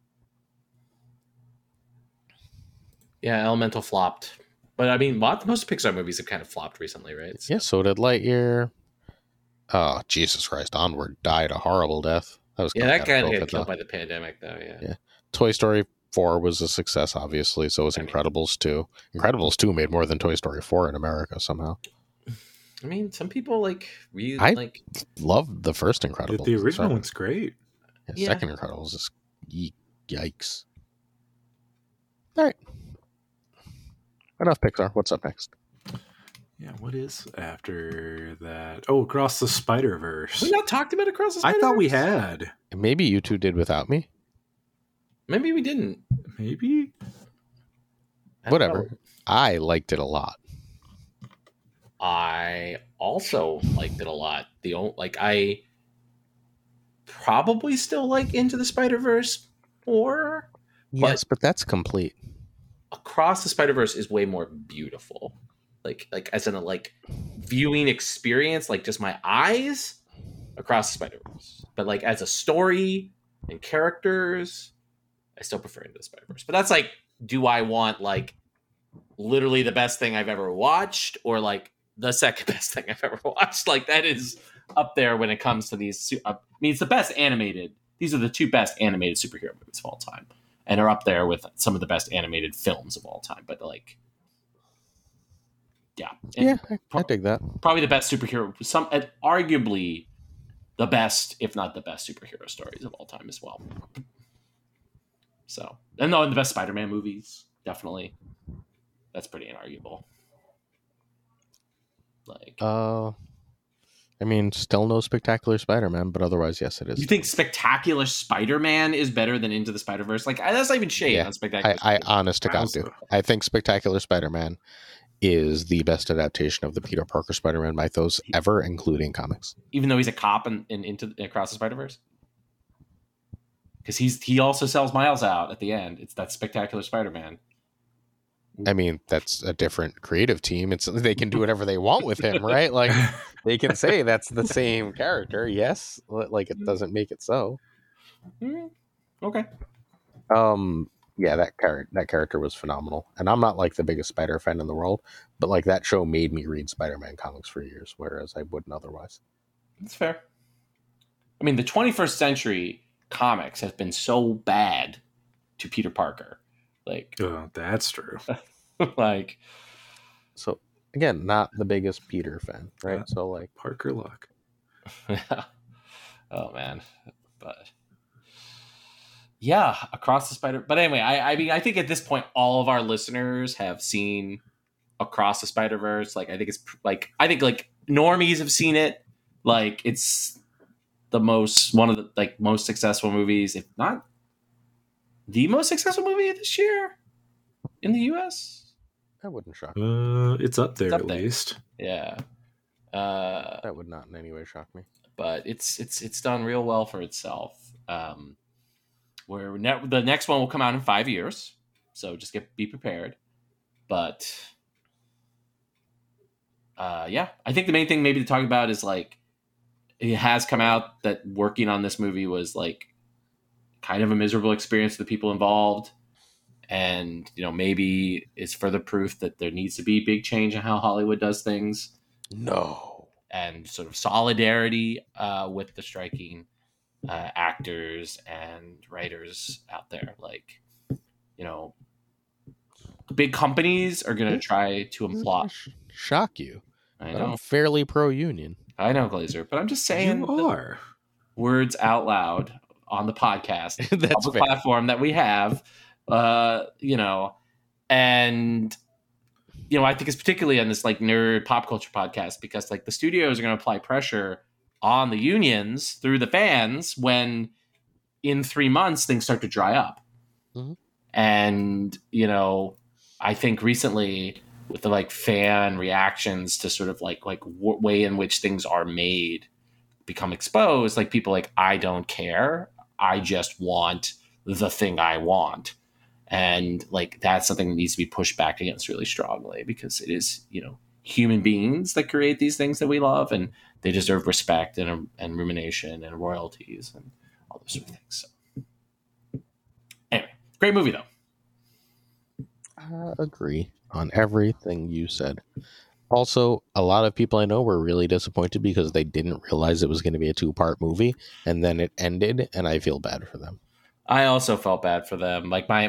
Yeah, Elemental flopped. But I mean, most Pixar movies have kind of flopped recently, right? Yeah, so did Lightyear. Oh, Jesus Christ. Onward died a horrible death. That guy got killed by the pandemic, though, yeah. Toy Story 4 was a success, obviously. So was Incredibles 2. Incredibles 2 made more than Toy Story 4 in America somehow. I mean, some people love the first Incredibles. The original one's great. Yeah, second Incredibles is yikes. All right. Enough Pixar. What's up next? Yeah, what is after that? Oh, Across the Spider-Verse. We not talked about Across the Spider-Verse? I thought we had. Maybe you two did without me. Maybe we didn't. Maybe. Whatever. I liked it a lot. I also liked it a lot. I probably still like Into the Spider-Verse more. Yes, but that's complete. Across the Spider-Verse is way more beautiful. Like as in a viewing experience, like just my eyes, Across the Spider-Verse. But like as a story and characters, I still prefer Into the Spider-Verse. But that's do I want literally the best thing I've ever watched, or the second best thing I've ever watched? That is up there when it comes to these. I mean, it's the best animated. These are the 2 best animated superhero movies of all time, and are up there with some of the best animated films of all time. But I dig that. Probably the best superhero. Arguably the best, if not the best, superhero stories of all time as well. So, and the best Spider-Man movies, definitely. that's pretty inarguable. Like, I mean, still no Spectacular Spider-Man, but otherwise, yes, it is. you think Spectacular Spider-Man is better than Into the Spider-Verse? Like, that's not even shade on Spectacular. I honest to God do. Also. I think Spectacular Spider-Man is the best adaptation of the Peter Parker Spider-Man mythos ever, including comics. Even though he's a cop in Across the Spider-Verse, because he also sells Miles out at the end. It's that Spectacular Spider-Man. I mean, that's a different creative team. They can do whatever they want with him, right? Like they can say that's the same character. Yes, like it doesn't make it so. Okay. Yeah, that character was phenomenal, and I'm not like the biggest Spider fan in the world, but like that show made me read Spider-Man comics for years, whereas I wouldn't otherwise. That's fair. I mean, the 21st century comics has been so bad to Peter Parker. Like, Oh, that's true. like, so again, not the biggest Peter fan, right? Yeah. So like Parker Luck. oh man, but yeah, Across the Spider. But anyway, I mean, I think at this point, all of our listeners have seen Across the Spider-Verse. Like, I think it's like normies have seen it. Like, it's one of the like most successful movies, if not the most successful movie this year in the U.S. that wouldn't shock me. It's up there It's up at there. least. Yeah. That would not in any way shock me. But it's done real well for itself. Where the next one will come out in 5 years, so just be prepared. But yeah, I think the main thing maybe to talk about is like it has come out that working on this movie was like kind of a miserable experience for the people involved, and maybe it's further proof that there needs to be big change in how Hollywood does things. No. And sort of solidarity with the striking actors and writers out there. Like, big companies are going to try to imply. Shock you. I But know, I'm fairly pro-union. I know, Glazer, but I'm just saying You are. words out loud on the podcast, That's public fair. platform that we have, and I think it's particularly on this like nerd pop culture podcast because like the studios are going to apply pressure on the unions through the fans when in 3 months things start to dry up. Mhm. And I think recently with the like fan reactions to sort of like way in which things are made become exposed, like people like, I don't care, I just want the thing I want. And like that's something that needs to be pushed back against really strongly because it is, human beings that create these things that we love, and they deserve respect and rumination and royalties and all those sort of things. So anyway, great movie though. I agree on everything you said. Also, a lot of people I know were really disappointed because they didn't realize it was going to be a 2-part movie, and then it ended, and I feel bad for them. I also felt bad for them. Like my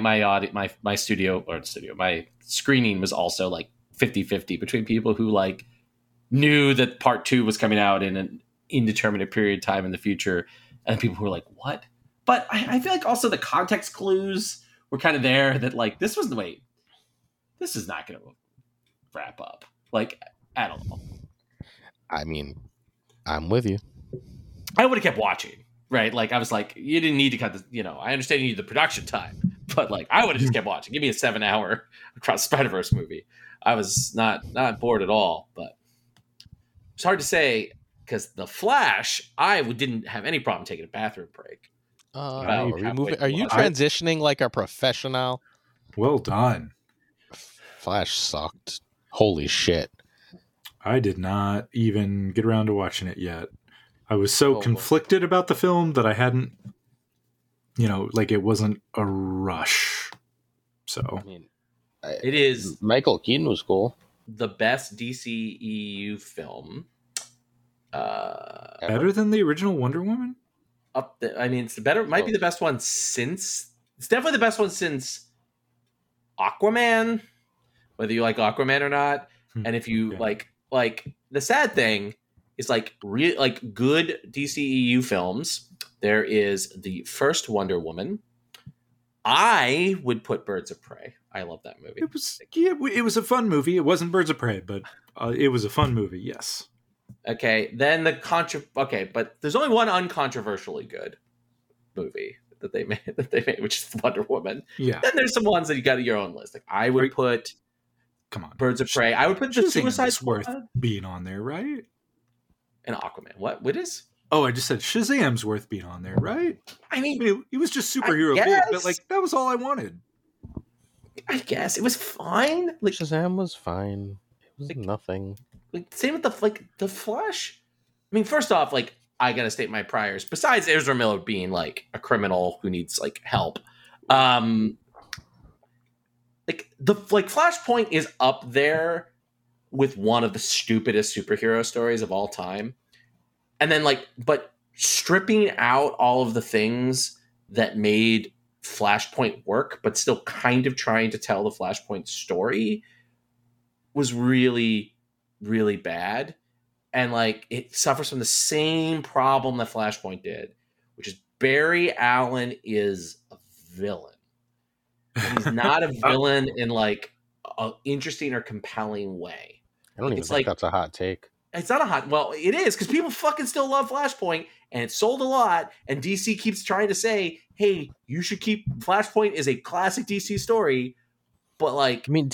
screening was also like 50-50 between people who like knew that part 2 was coming out in an indeterminate period of time in the future, and people who were like, what? But I feel like also the context clues were kind of there that like this is not going to wrap up like at all. I mean, I'm with you. I would have kept watching. Right, like I was like, you didn't need to cut this. I understand you need the production time, but like I would have just kept watching. Give me a 7-hour Across Spider-Verse movie. I was not bored at all, but it's hard to say because the Flash, I didn't have any problem taking a bathroom break. Are you transitioning like a professional? Well done. Flash sucked. Holy shit! I did not even get around to watching it yet. I was so conflicted about the film that I hadn't, like it wasn't a rush. So I mean, it is Michael Keaton was cool. The best DCEU film. Better than the original Wonder Woman? It's better. Might be the best one since. It's definitely the best one since Aquaman. Whether you like Aquaman or not, and if you like the sad thing. Is like good DCEU films. There is the first Wonder Woman. I would put Birds of Prey. I love that movie. It was a fun movie. It wasn't Birds of Prey, but it was a fun movie. Yes. Okay, then but there's only one uncontroversially good movie that they made, which is Wonder Woman. Yeah. Then there's some ones that you got on your own list. Like I would put, come on, Birds of Prey. I would put the Suicide worth Squad being on there, right? And Aquaman. What is? Oh, I just said Shazam's worth being on there, right? I mean, it was just superhero big, but like that was all I wanted. I guess it was fine. Like Shazam was fine. It was nothing. Like, same with the Flash. I mean, first off, like I gotta state my priors. Besides Ezra Miller being like a criminal who needs like help, like Flashpoint is up there with one of the stupidest superhero stories of all time. And then but stripping out all of the things that made Flashpoint work, but still kind of trying to tell the Flashpoint story was really, really bad. And like it suffers from the same problem that Flashpoint did, which is Barry Allen is a villain. And he's not a villain in like an interesting or compelling way. I don't even think that's a hot take. It's not a hot. Well, it is because people fucking still love Flashpoint, and it sold a lot. And DC keeps trying to say, "Hey, you should keep Flashpoint is a classic DC story." But like, I mean,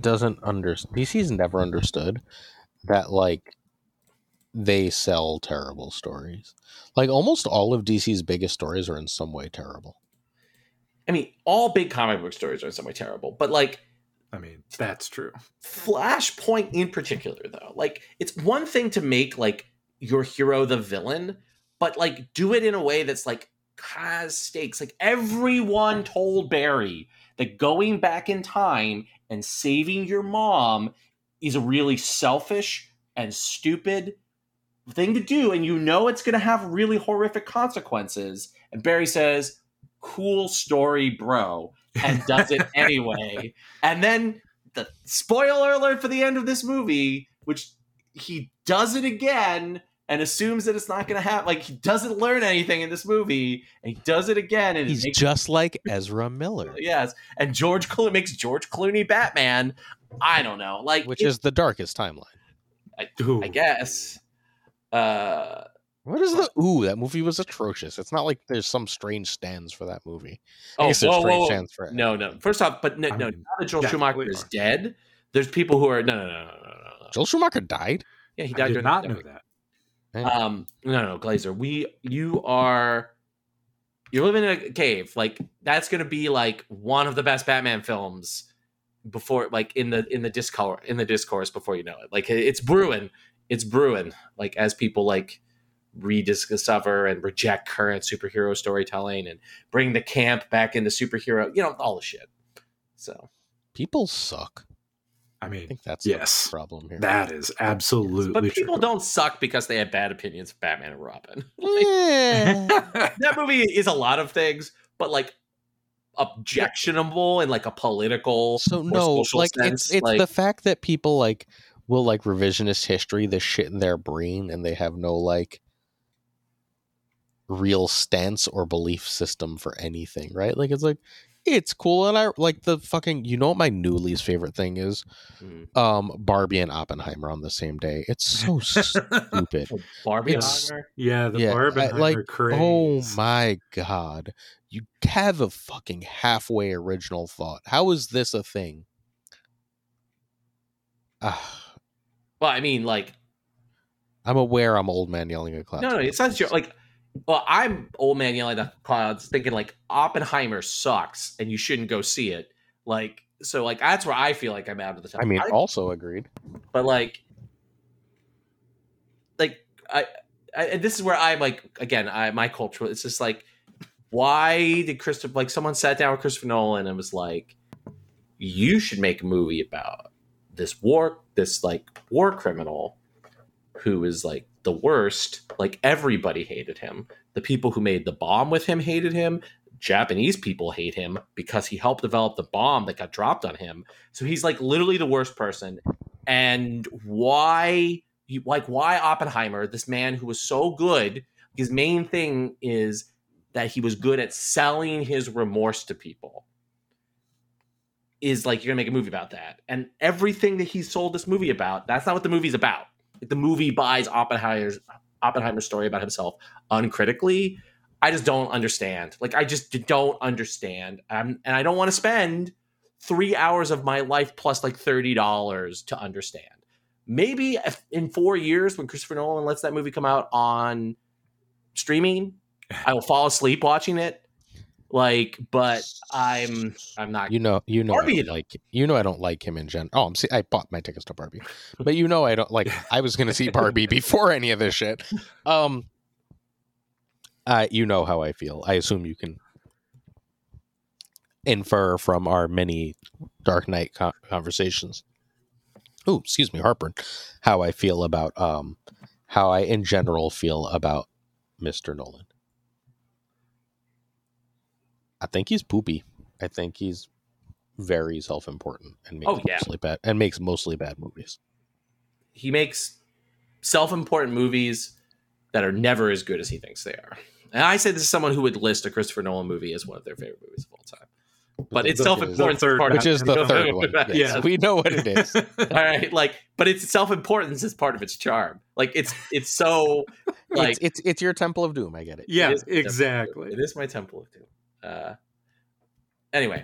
DC's never understood that like they sell terrible stories. Like almost all of DC's biggest stories are in some way terrible. I mean, all big comic book stories are in some way terrible, but like. I mean, that's true. Flashpoint in particular, though, like it's one thing to make like your hero the villain, but like do it in a way that's like has stakes. Like everyone told Barry that going back in time and saving your mom is a really selfish and stupid thing to do, and you know it's going to have really horrific consequences. And Barry says, "Cool story, bro." And does it anyway. And then the spoiler alert for the end of this movie, which he does it again and assumes that it's not going to happen. Like he doesn't learn anything in this movie, and he does it again. And he's just like Ezra Miller. Yes, and makes George Clooney Batman. I don't know, like which is the darkest timeline. I guess. What is that movie was atrocious. It's not like there's some strange stands for that movie. Oh, whoa. No. First off, but now that Joel Schumacher is dead, there's people who are no. Joel Schumacher died? Yeah, he died. I did not know that. No, Glazer. You're living in a cave. Like that's gonna be like one of the best Batman films before, like in the discourse before you know it. Like it's brewing. Like as people like rediscover and reject current superhero storytelling and bring the camp back into superhero, all the shit. So people suck. I mean, I think that's the problem here. That is absolutely But people true. don't suck because they have bad opinions of Batman and Robin. That movie is a lot of things, but like objectionable in like a political social sense. It's the fact that people like will like revisionist history this shit in their brain and they have no like real stance or belief system for anything, right? Like it's like it's cool, and I like the fucking what my new least favorite thing is Barbie and Oppenheimer on the same day. It's so stupid. Barbie and Oppenheimer? Yeah, Barbenheimer craze. Oh my god. You have a fucking halfway original thought. How is this a thing? Well, I mean, like I'm aware I'm old man yelling at clouds. No, it's not like. Well, I'm old man yelling at clouds, thinking like Oppenheimer sucks and you shouldn't go see it. Like, so like that's where I feel like I'm out of the time. I mean, also agreed. But like I this is where I'm like, again, my culture. It's just like, why did someone sat down with Christopher Nolan and was like, you should make a movie about this war criminal who is like the worst. Like everybody hated him. The people who made the bomb with him hated him. Japanese people hate him because he helped develop the bomb that got dropped on him. So he's like literally the worst person. And why Oppenheimer, this man who was so good, his main thing is that he was good at selling his remorse to people. is like, you're gonna make a movie about that. And everything that he sold this movie about, that's not what the movie's about. Like, the movie buys Oppenheimer's story about himself uncritically. I just don't understand. Like, I just don't understand. And I don't want to spend 3 hours of my life plus like $30 to understand. Maybe in 4 years, when Christopher Nolan lets that movie come out on streaming, I will fall asleep watching it. Like, but I'm not. I don't like him in general. Oh, I bought my tickets to Barbie, but I don't like. I was going to see Barbie before any of this shit. You know how I feel. I assume you can infer from our many Dark Knight conversations. Oh, excuse me, heartburn. How I feel about how I in general feel about Mr. Nolan. I think he's poopy. I think he's very self-important and makes mostly bad movies. He makes self-important movies that are never as good as he thinks they are. And I say this is someone who would list a Christopher Nolan movie as one of their favorite movies of all time. But it's self-importance, which is the third one. Yes, we know what it is. All right, but it's self-importance is part of its charm. Like, it's so like it's your Temple of Doom. I get it. Yeah, exactly. It is my Temple of Doom. Anyway,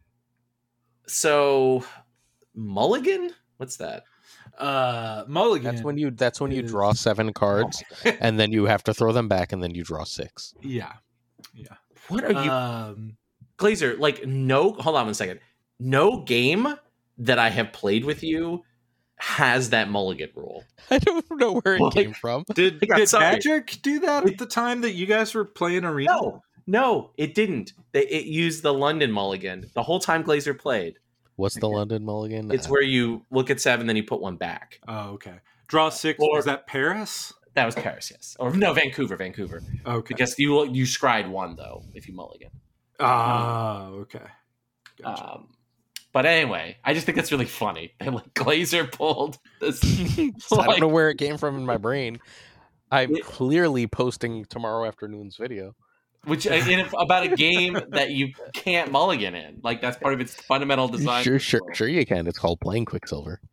so Mulligan, what's that? Mulligan. That's when you draw 7 cards, and then you have to throw them back, and then you draw 6. Yeah. What are you, Glazer? Like, no. Hold on 1 second. No game that I have played with you has that Mulligan rule. I don't know where it came from. Did Magic do that at the time that you guys were playing Arena? No, it didn't. It used the London Mulligan the whole time Glazer played. What's the London Mulligan? It's where you look at 7, then you put 1 back. Oh, okay. Draw 6. Was that Paris? That was Paris, yes. Or no, Vancouver. Okay. Because you scryed 1 though if you mulligan. Okay. Gotcha. But anyway, I just think that's really funny. And like, Glazer pulled this. I don't know where it came from in my brain. I'm clearly posting tomorrow afternoon's video. Which about a game that you can't mulligan in. Like, that's part of its fundamental design. Sure you can. It's called playing Quicksilver.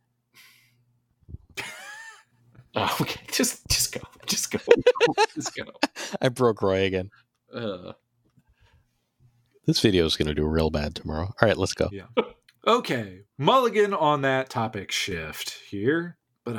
Oh, okay. Just go. Just go. I broke Roy again. This video is going to do real bad tomorrow. All right, let's go. Yeah. Okay. Mulligan on that topic shift here.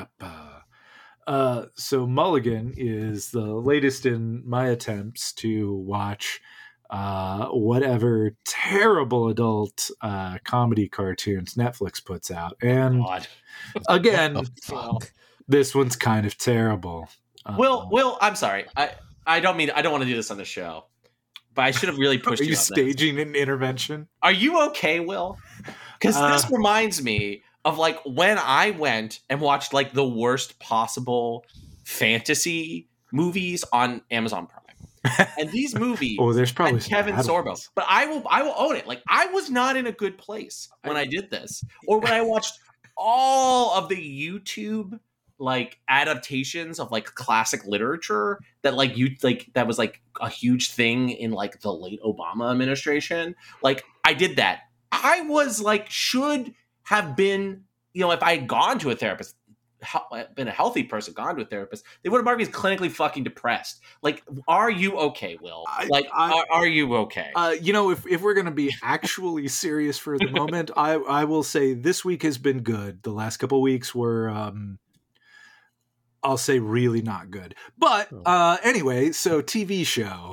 So Mulligan is the latest in my attempts to watch whatever terrible adult comedy cartoons Netflix puts out. And again, this one's kind of terrible. Will, I'm sorry. I don't want to do this on the show, but I should have really pushed you. Are you staging an intervention? Are you okay, Will? Because this reminds me of like when I went and watched like the worst possible fantasy movies on Amazon Prime. And these movies there's probably Kevin Sorbo. But I will own it. Like, I was not in a good place when I did this. Or when I watched all of the YouTube like adaptations of like classic literature that that was like a huge thing in like the late Obama administration. Like, I did that. I was like, should have been, if I had gone to a therapist, been a healthy person, gone to a therapist, they would have marked me as clinically fucking depressed. Like, are you okay, Will? Are you okay? If we're going to be actually serious for the moment, I will say this week has been good. The last couple of weeks were, I'll say, really not good. But anyway, so TV show.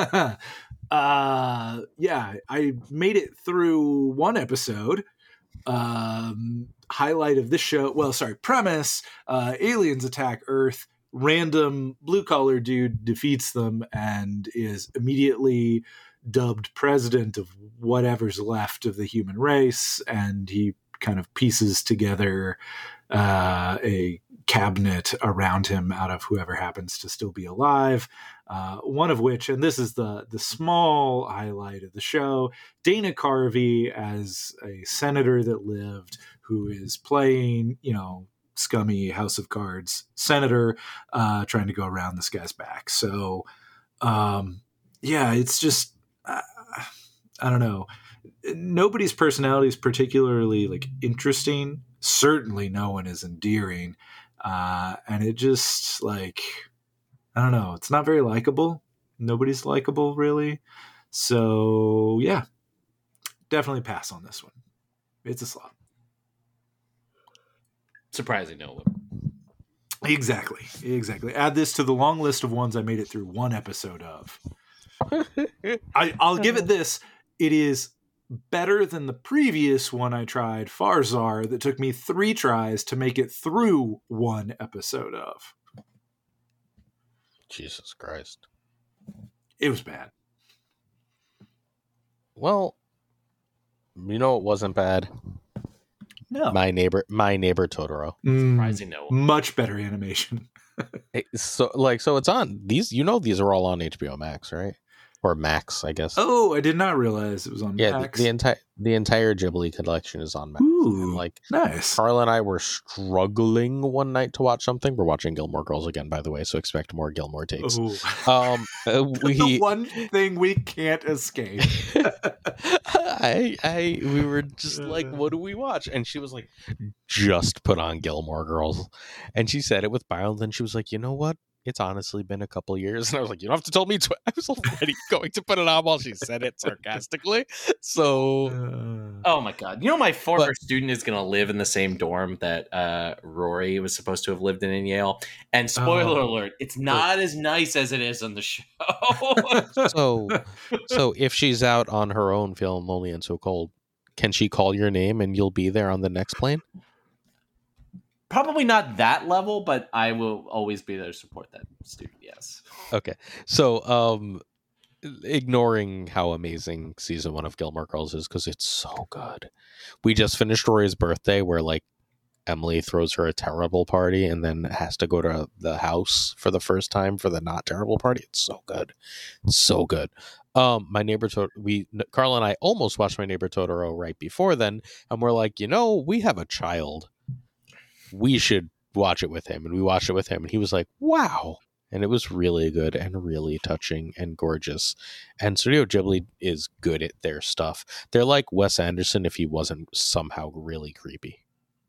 I made it through 1 episode. Highlight of this show, premise, aliens attack Earth, random blue-collar dude defeats them and is immediately dubbed president of whatever's left of the human race, and he kind of pieces together a cabinet around him out of whoever happens to still be alive. One of which, and this is the small highlight of the show, Dana Carvey as a senator that lived, who is playing, scummy House of Cards senator, trying to go around this guy's back. So, it's just, I don't know. nobody's personality is particularly like interesting. Certainly no one is endearing. And it just like, I don't know, it's not very likable. Nobody's likable really. So yeah, definitely pass on this one. It's a slog. Surprising, no. Exactly. Add this to the long list of ones I made it through one episode of. I'll give it this. It is better than the previous one I tried, Farzar, that took me 3 tries to make it through one episode of. Jesus Christ. It was bad. Well, you know it wasn't bad. No. My neighbor Totoro. Surprising, no. Much better animation. So it's on these. These are all on HBO Max, right? Or Max, I guess. Oh, I did not realize it was on Max. The entire Ghibli collection is on Max. Ooh, and nice. Carl and I were struggling one night to watch something. We're watching Gilmore Girls again, by the way, so expect more Gilmore takes. The one thing we can't escape. We were just like, what do we watch? And she was like, just put on Gilmore Girls. And she said it with violence, and she was like, you know what? It's honestly been a couple years. And I was like, you don't have to tell me. I was already going to put it on while she said it sarcastically. So, oh my God. My former student is going to live in the same dorm that Rory was supposed to have lived in Yale. And spoiler alert, it's not as nice as it is on the show. So if she's out on her own film, Lonely and So Cold, can she call your name and you'll be there on the next plane? Probably not that level, but I will always be there to support that student. Yes. Okay. So, ignoring how amazing season 1 of Gilmore Girls is, because it's so good. We just finished Rory's birthday, where like Emily throws her a terrible party and then has to go to the house for the first time for the not terrible party. It's so good. It's so good. My neighbor Carl and I almost watched My Neighbor Totoro right before then, and we're like, we have a child. We should watch it with him. And we watched it with him, and he was like, wow. And it was really good and really touching and gorgeous. And Studio Ghibli is good at their stuff. They're like Wes Anderson if he wasn't somehow really creepy.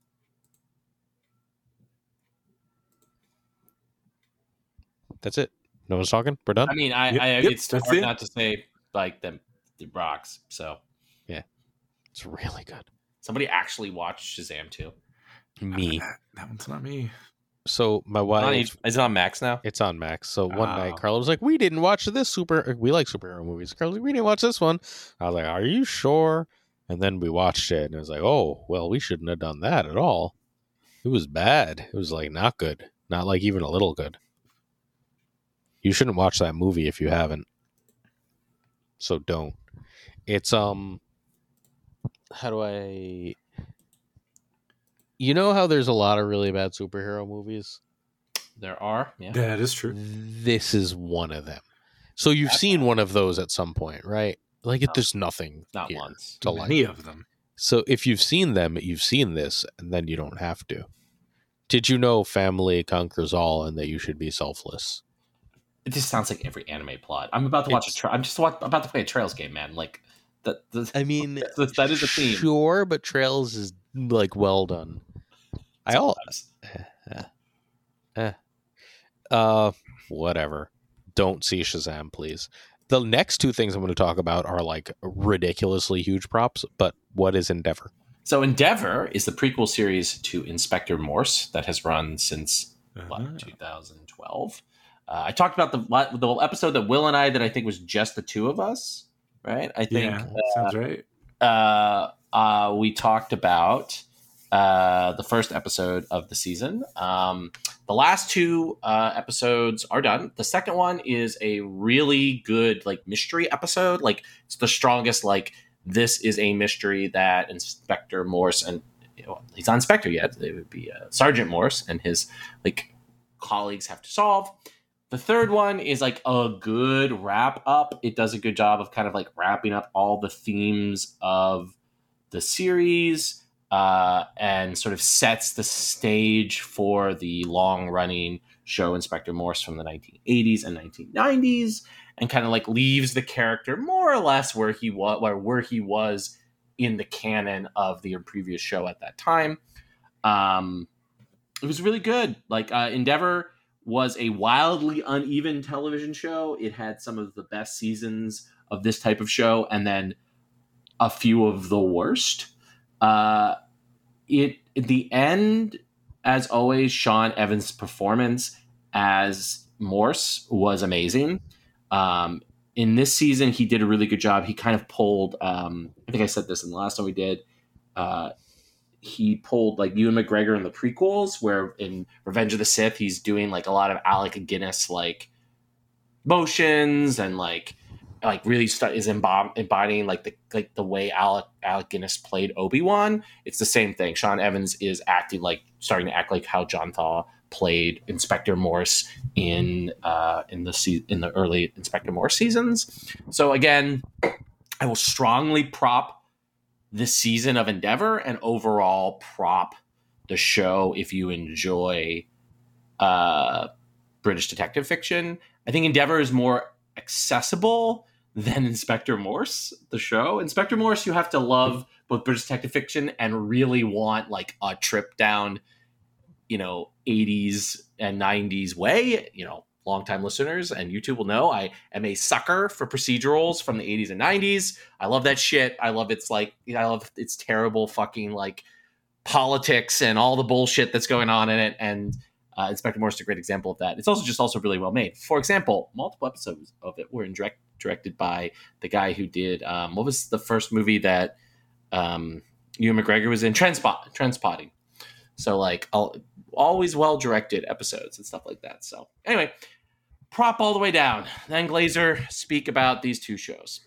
That's it. No one's talking? We're done? I mean, it's hard not to say like the rocks. So yeah, it's really good. Somebody actually watched Shazam 2. Me. That one's not me. So my wife, is it on Max now? It's on Max. So one night Carla was like, we didn't watch this we like superhero movies. Carla was like, we didn't watch this one. I was like, are you sure? And then we watched it, and it was like, oh, well, we shouldn't have done that at all. It was bad. It was like not good. Not like even a little good. You shouldn't watch that movie if you haven't. So don't. It's how do I how there's a lot of really bad superhero movies? There are. Yeah. That is true. This is one of them. So you've seen one of those at some point, right? Like there's nothing not once to like. Many of them. So if you've seen them, you've seen this, and then you don't have to. Did you know family conquers all and that you should be selfless? It just sounds like every anime plot. I'm about to watch I'm just about to play a Trails game, man. Like that is a theme. Sure, but Trails is like well done. Whatever. Don't see Shazam, please. The next 2 things I'm going to talk about are like ridiculously huge props, but what is Endeavor? So Endeavor is the prequel series to Inspector Morse that has run since 2012. I talked about the episode that Will and I that I think was just the 2 of us, right? I think sounds right. We talked about the first episode of the season. The last 2 episodes are done. The second one is a really good like mystery episode. Like it's the strongest. Like this is a mystery that Inspector Morse and he's not Inspector yet. It would be Sergeant Morse and his like colleagues have to solve. The third one is like a good wrap up. It does a good job of kind of like wrapping up all the themes of the series and sort of sets the stage for the long running show Inspector Morse from the 1980s and 1990s. and kind of like leaves the character more or less where he was in the canon of the previous show at that time. It was really good. Like Endeavor was a wildly uneven television show. It had some of the best seasons of this type of show, and then a few of the worst. At the end, as always, Sean Evans' performance as Morse was amazing. In this season, he did a really good job. He kind of pulled, I think I said this in the last one we did, he pulled like Ewan McGregor in the prequels, where in Revenge of the Sith, he's doing like a lot of Alec Guinness like motions and like really is embodying like the way Alec Guinness played Obi-Wan. It's the same thing. Sean Evans is starting to act like how John Thaw played Inspector Morse in the early Inspector Morse seasons. So again, I will strongly prop this season of Endeavor and overall prop the show if you enjoy British detective fiction. I think Endeavor is more accessible than Inspector Morse, the show. Inspector Morse, you have to love both British detective fiction and really want like a trip down, 80s and 90s way. Longtime listeners and YouTube will know I am a sucker for procedurals from the 80s and 90s. I love that shit. I love its terrible fucking like politics and all the bullshit that's going on in it. And Inspector Morse is a great example of that. It's also really well made. For example, multiple episodes of it were directed by the guy who did what was the first movie that Ewan McGregor was in? Transpotting. So like always well-directed episodes and stuff like that. So anyway, prop all the way down. Then Glazer, speak about these two shows.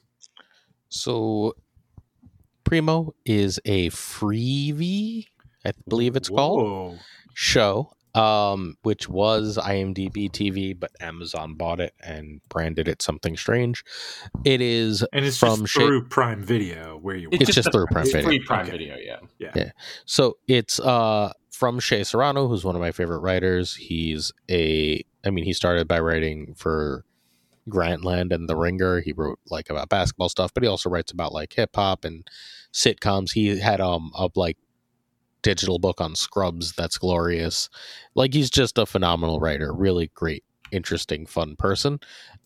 So Primo is a freebie, I believe it's called, show, which was IMDb TV, but Amazon bought it and branded it something strange. It is, and it's from just through Prime Video, where you. It's just through Prime Video. Free Prime Video, yeah. So it's from Shea Serrano, who's one of my favorite writers. He started by writing for Grantland and The Ringer. He wrote like about basketball stuff, but he also writes about like hip hop and sitcoms. He had a like digital book on Scrubs that's glorious. Like, he's just a phenomenal writer, really great, interesting, fun person.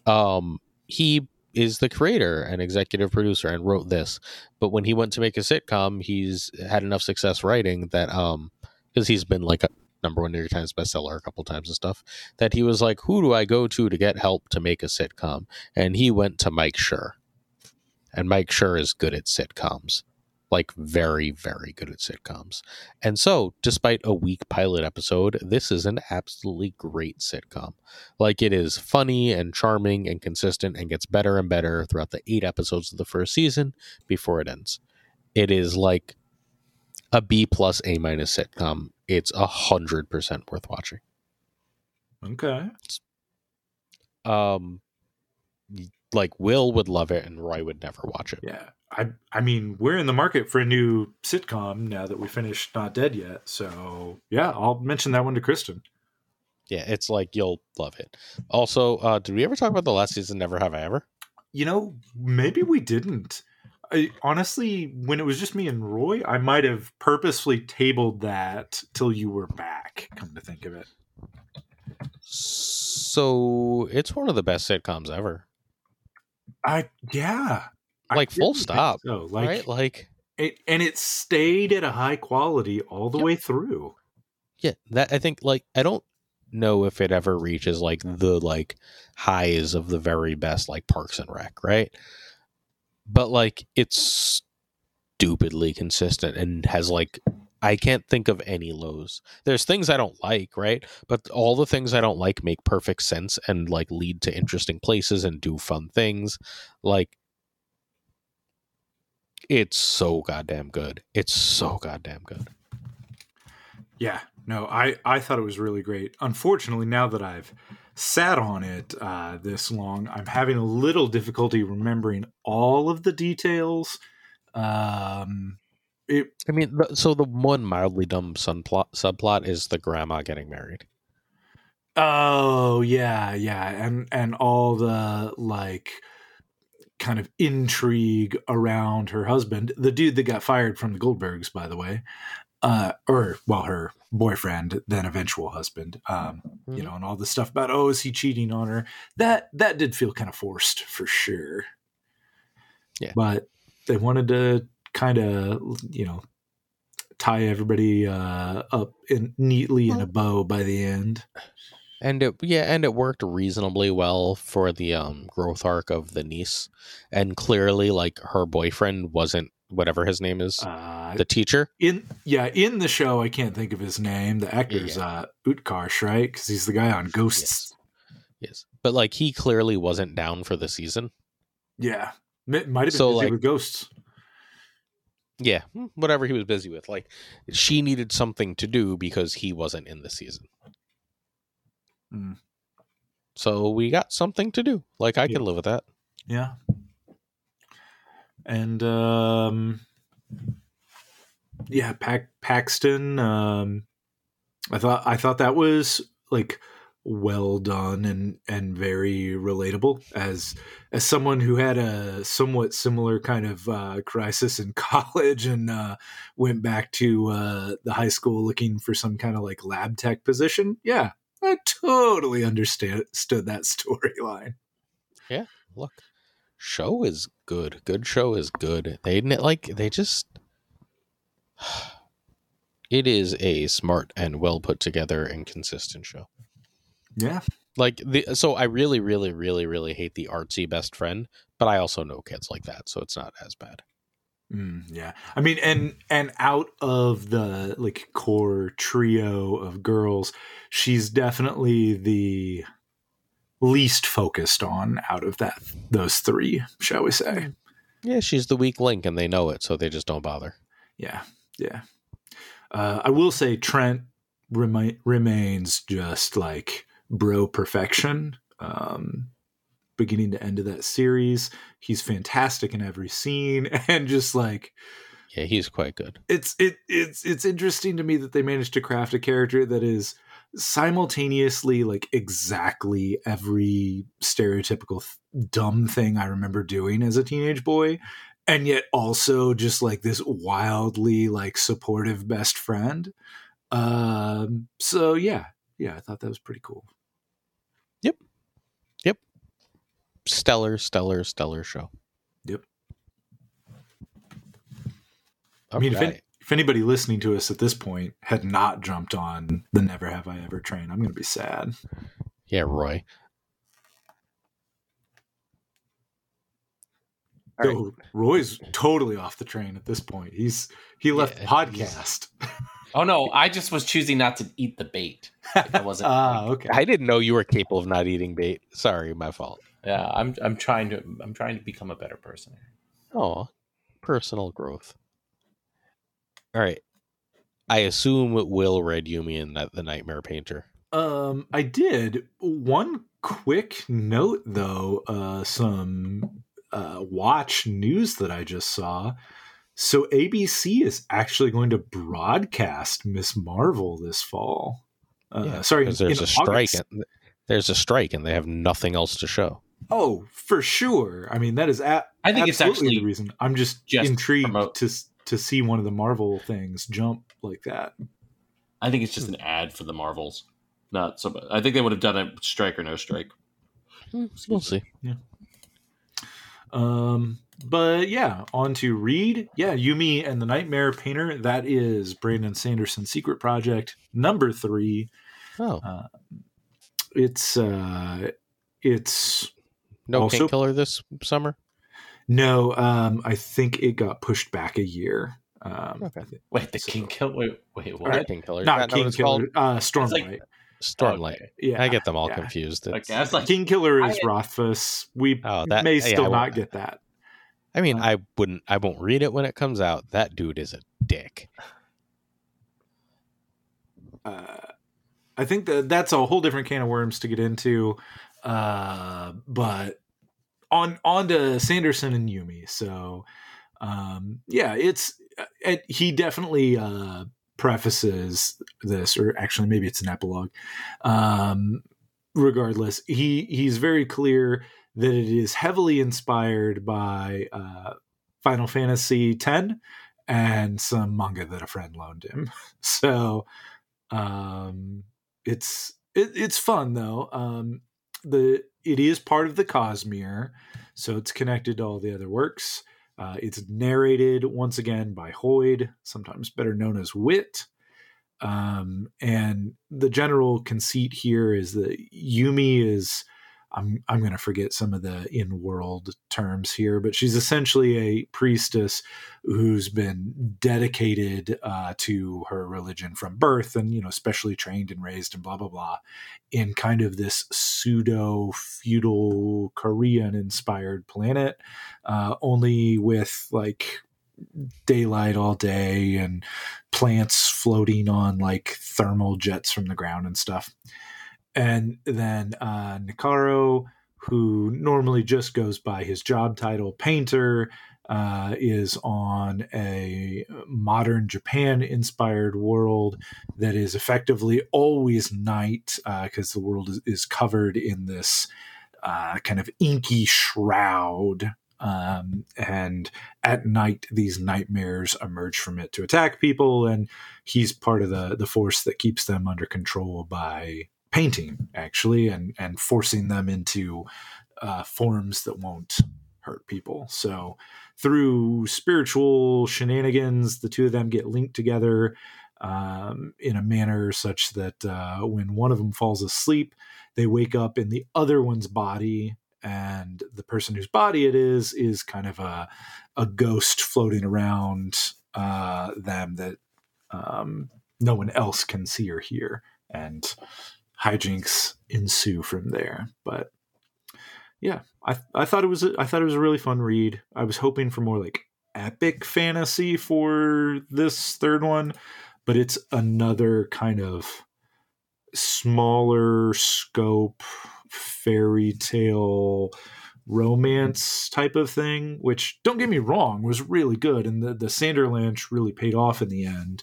He is the creator and executive producer and wrote this, but when he went to make a sitcom, he's had enough success writing that because he's been like a #1 New York Times bestseller a couple times and stuff, that he was like, who do I go to get help to make a sitcom? And he went to Mike Schur. And Mike Schur is good at sitcoms. Like, very, very good at sitcoms. And so, despite a weak pilot episode, this is an absolutely great sitcom. Like, it is funny and charming and consistent and gets better and better throughout the 8 episodes of the first season before it ends. It is like a B+ A- sitcom. It's 100% worth watching. Okay. Like, Will would love it and Roy would never watch it. Yeah. I mean, we're in the market for a new sitcom now that we finished Not Dead Yet. So, yeah, I'll mention that one to Kristen. Yeah, it's like, you'll love it. Also, did we ever talk about the last season, Never Have I Ever? Maybe we didn't. Honestly, when it was just me and Roy, I might have purposefully tabled that till you were back, come to think of it. So, it's one of the best sitcoms ever. Like, full stop. So. Right? Like, it stayed at a high quality all the way through. Yeah, that I think, like, I don't know if it ever reaches like the like highs of the very best, like Parks and Rec, right? But like, it's stupidly consistent and has like, I can't think of any lows. There's things I don't like, right? But all the things I don't like make perfect sense and like lead to interesting places and do fun things. Like, it's so goddamn good. It's so goddamn good. Yeah, no, I thought it was really great. Unfortunately, now that I've sat on it this long, I'm having a little difficulty remembering all of the details. So the one mildly dumb subplot is the grandma getting married. Oh yeah, and all the like kind of intrigue around her husband, the dude that got fired from the Goldbergs, by the way, her boyfriend, then eventual husband, you know, and all the stuff about, oh, is he cheating on her? That did feel kind of forced for sure. Yeah, but they wanted to kind of, you know, tie everybody up neatly in a bow by the end. And it worked reasonably well for the growth arc of the niece, and clearly, like, her boyfriend wasn't whatever his name is, the teacher. In the show, I can't think of his name. The actor's Utkarsh, right? Because he's the guy on Ghosts. Yes, but like he clearly wasn't down for the season. Yeah, it might have been busy with Ghosts. Yeah, whatever he was busy with. Like, she needed something to do because he wasn't in the season. So we got something to do. Like, I can live with that. Yeah. And Paxton. I thought that was like well done and very relatable as someone who had a somewhat similar kind of crisis in college and went back to the high school looking for some kind of like lab tech position. Yeah, I totally understood that storyline. Yeah, look, show is good. Good show is good. They just. It is a smart and well put together and consistent show. Yeah. Like so I really, really, really, really hate the artsy best friend, but I also know kids like that, so it's not as bad. Yeah. I mean, and out of the like core trio of girls, she's definitely the least focused on out of those three, shall we say. Yeah, she's the weak link and they know it, so they just don't bother. Yeah. I will say Trent remains just like bro perfection, beginning to end of that series. He's fantastic in every scene, and just like, yeah, he's quite good. It's interesting to me that they managed to craft a character that is simultaneously like exactly every stereotypical dumb thing I remember doing as a teenage boy, and yet also just like this wildly like supportive best friend. So yeah, I thought that was pretty cool. Yep. Stellar show. Yep. I mean, if anybody listening to us at this point had not jumped on the Never Have I Ever train, I'm going to be sad. Yeah, Roy. Right. Roy's totally off the train at this point. He left the podcast. Oh no, I just was choosing not to eat the bait. I wasn't. Okay. I didn't know you were capable of not eating bait. Sorry, my fault. Yeah, I'm trying to become a better person. Oh, personal growth. All right. I assume Will read Yumi and the Nightmare Painter. I did. One quick note though, some watch news that I just saw. So ABC is actually going to broadcast Miss Marvel this fall. Sorry, there's a strike. There's a strike, and they have nothing else to show. Oh, for sure. I mean, that is I think it's actually the reason. I'm just intrigued to see one of the Marvel things jump like that. I think it's just an ad for the Marvels. Not so. I think they would have done a strike or no strike. We'll see. Yeah. But yeah, on to Reed. Yeah, Yumi and the Nightmare Painter. That is Brandon Sanderson's secret project number 3. Oh, it's no also, Painkiller this summer. No, I think it got pushed back a year. Okay. Wait, the Kingkiller. Wait, what? Not Kingkiller. Not Kingkiller. Stormlight. Stormlight. Okay. Yeah, I get them all confused. Okay, I was like, Kingkiller is Rothfuss. We may still not get that. I mean, I won't read it when it comes out. That dude is a dick. I think that's a whole different can of worms to get into. But on to Sanderson and Yumi. So, yeah, he definitely prefaces this, or actually maybe it's an epilogue. Regardless, he's very clear that it is heavily inspired by Final Fantasy X and some manga that a friend loaned him. So it's fun though. It is part of the Cosmere, so it's connected to all the other works. It's narrated once again by Hoid, sometimes better known as Wit. And the general conceit here is that Yumi is, I'm going to forget some of the in-world terms here, but she's essentially a priestess who's been dedicated to her religion from birth, and specially trained and raised and blah blah blah, in kind of this pseudo feudal Korean inspired planet, only with like daylight all day and plants floating on like thermal jets from the ground and stuff. And then Nikaro, who normally just goes by his job title painter, is on a modern Japan inspired world that is effectively always night, because the world is covered in this kind of inky shroud. And at night, these nightmares emerge from it to attack people, and he's part of the force that keeps them under control by painting, actually, and forcing them into forms that won't hurt people. So through spiritual shenanigans, the two of them get linked together in a manner such that when one of them falls asleep, they wake up in the other one's body, and the person whose body it is kind of a ghost floating around them that no one else can see or hear, and hijinks ensue from there. But yeah, I thought it was a really fun read. I was hoping for more like epic fantasy for this third one, but it's another kind of smaller scope fairy tale romance type of thing, which, don't get me wrong, was really good, and the Sanderlanche really paid off in the end,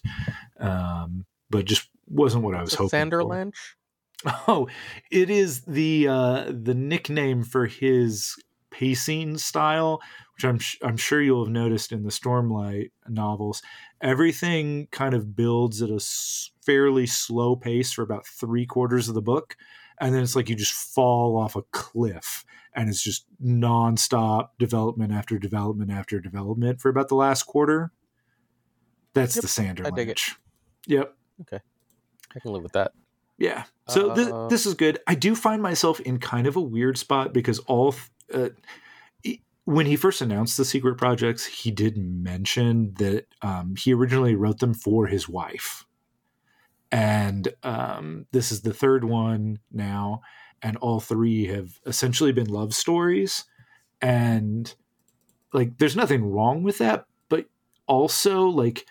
but just wasn't what I was hoping Sanderlanche? for. Oh, it is the nickname for his pacing style, which I'm sure you'll have noticed in the Stormlight novels. Everything kind of builds at a fairly slow pace for about 3/4 of the book, and then it's like you just fall off a cliff, and it's just nonstop development after development after development for about the last quarter. That's the Sanderlanche. I dig it. Yep. Okay. I can live with that. Yeah. So this is good. I do find myself in kind of a weird spot because when he first announced the secret projects, he did mention that he originally wrote them for his wife. And this is the third one now, and all three have essentially been love stories. And like, there's nothing wrong with that, but also like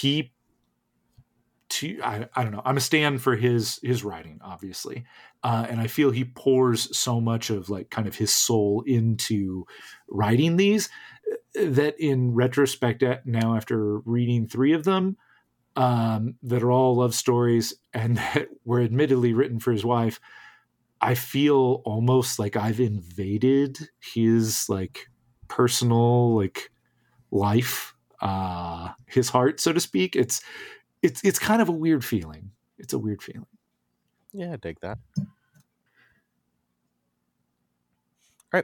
I don't know. I'm a stan for his writing, obviously. And I feel he pours so much of like kind of his soul into writing these that in retrospect now, after reading 3 of them, that are all love stories and that were admittedly written for his wife, I feel almost like I've invaded his like personal like life, his heart, so to speak. It's kind of a weird feeling. It's a weird feeling. Yeah, I dig that. All right.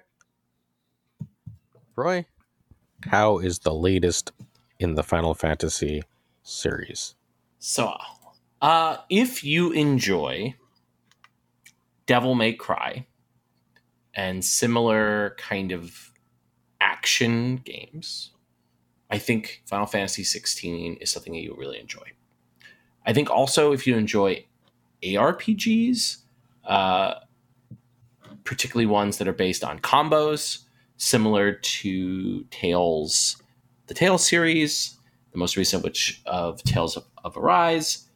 Roy, how is the latest in the Final Fantasy series? So, if you enjoy Devil May Cry and similar kind of action games, I think Final Fantasy 16 is something that you'll really enjoy. I think also if you enjoy ARPGs, particularly ones that are based on combos, similar to Tales, the Tales series, the most recent which of Tales of Arise,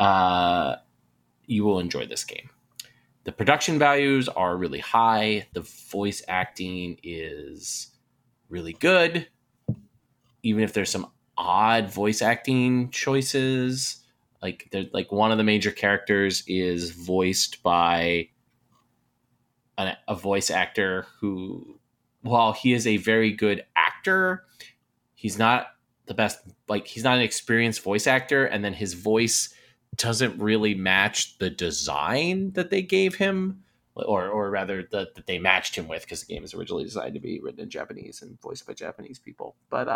you will enjoy this game. The production values are really high. The voice acting is really good. Even if there's some odd voice acting choices, Like one of the major characters is voiced by a voice actor who, while he is a very good actor, he's not the best. Like, he's not an experienced voice actor, and then his voice doesn't really match the design that they gave him, or rather that they matched him with, because the game is originally designed to be written in Japanese and voiced by Japanese people. But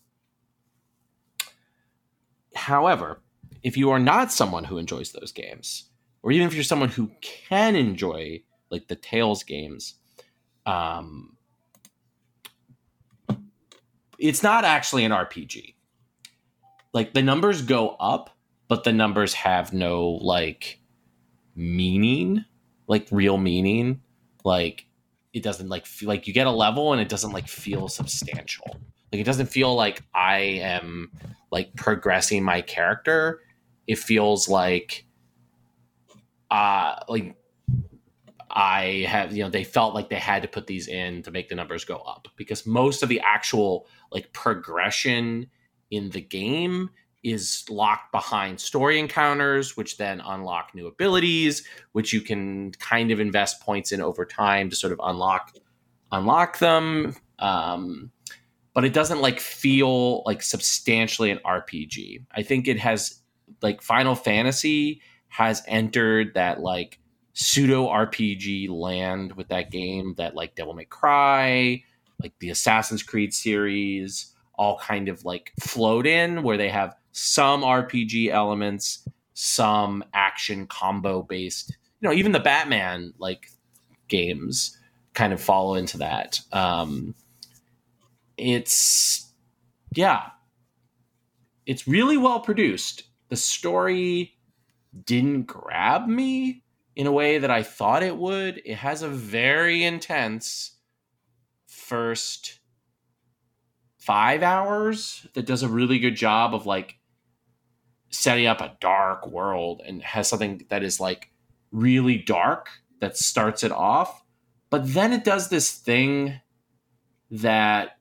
however, if you are not someone who enjoys those games, or even if you're someone who can enjoy like the Tales games, it's not actually an RPG. Like, the numbers go up, but the numbers have no like meaning, like real meaning. Like, it doesn't like feel like you get a level and it doesn't like feel substantial. Like, it doesn't feel like I am like progressing my character. It feels like I have, they felt like they had to put these in to make the numbers go up, because most of the actual like progression in the game is locked behind story encounters, which then unlock new abilities, which you can kind of invest points in over time to sort of unlock them. But it doesn't like feel like substantially an RPG. I think it has like Final Fantasy has entered that like pseudo RPG land with that game that like Devil May Cry, like the Assassin's Creed series, all kind of like float in, where they have some RPG elements, some action combo based, even the Batman like games kind of fall into that. It's really well produced. The story didn't grab me in a way that I thought it would. It has a very intense first 5 hours that does a really good job of like setting up a dark world, and has something that is like really dark that starts it off. But then it does this thing that,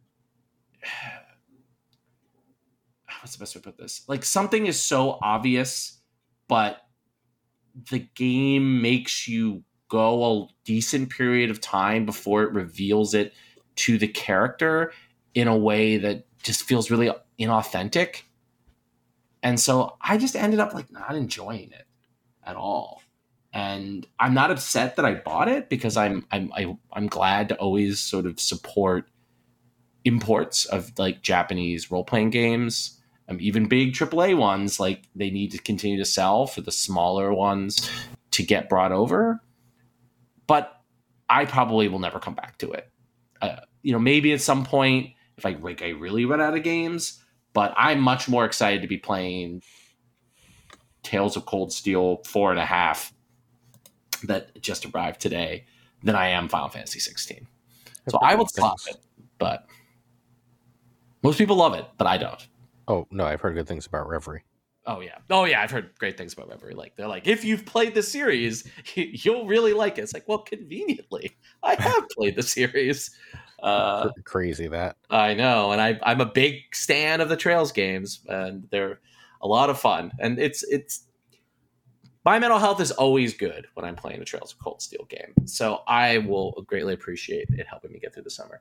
what's the best way to put this? Like, something is so obvious, but the game makes you go a decent period of time before it reveals it to the character in a way that just feels really inauthentic. And so I just ended up like not enjoying it at all. And I'm not upset that I bought it, because I'm glad to always sort of support imports of like Japanese role-playing games. Even big AAA ones, like, they need to continue to sell for the smaller ones to get brought over. But I probably will never come back to it. Maybe at some point if I really run out of games. But I'm much more excited to be playing Tales of Cold Steel 4.5 that just arrived today than I am Final Fantasy 16. So I will stop it, but most people love it, but I don't. Oh, no, I've heard good things about Reverie. Oh, yeah, I've heard great things about Reverie. Like, they're like, if you've played the series, you'll really like it. It's like, well, conveniently, I have played the series. Crazy that. I know, and I'm a big stan of the Trails games, and they're a lot of fun. And it's my mental health is always good when I'm playing a Trails of Cold Steel game. So I will greatly appreciate it helping me get through the summer.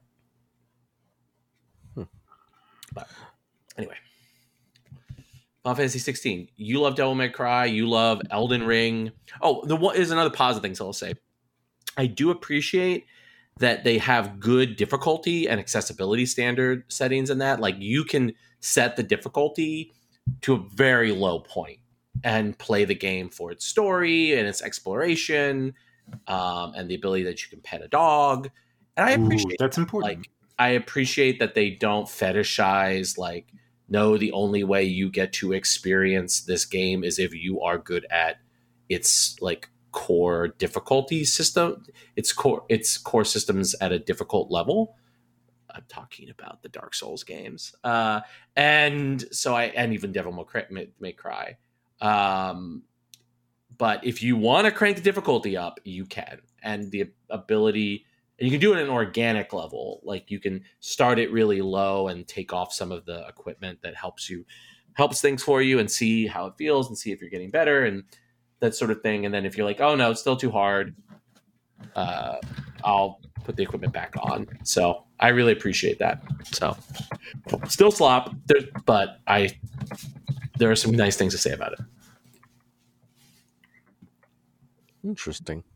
But anyway, Final Fantasy 16. You love Devil May Cry. You love Elden Ring. Oh, is another positive thing. So I'll say, I do appreciate that they have good difficulty and accessibility standard settings in that. Like, you can set the difficulty to a very low point and play the game for its story and its exploration, and the ability that you can pet a dog. And I appreciate that's important. Like, I appreciate that they don't fetishize, like, no, the only way you get to experience this game is if you are good at its like core difficulty system, its core systems at a difficult level. I'm talking about the Dark Souls games, and even Devil May Cry. But if you want to crank the difficulty up, you can, and the ability. And you can do it at an organic level. Like, you can start it really low and take off some of the equipment that helps you helps things for you and see how it feels and see if you're getting better and that sort of thing. And then if you're like, oh no, it's still too hard, I'll put the equipment back on. So I really appreciate that. So still slop, but there are some nice things to say about it. Interesting.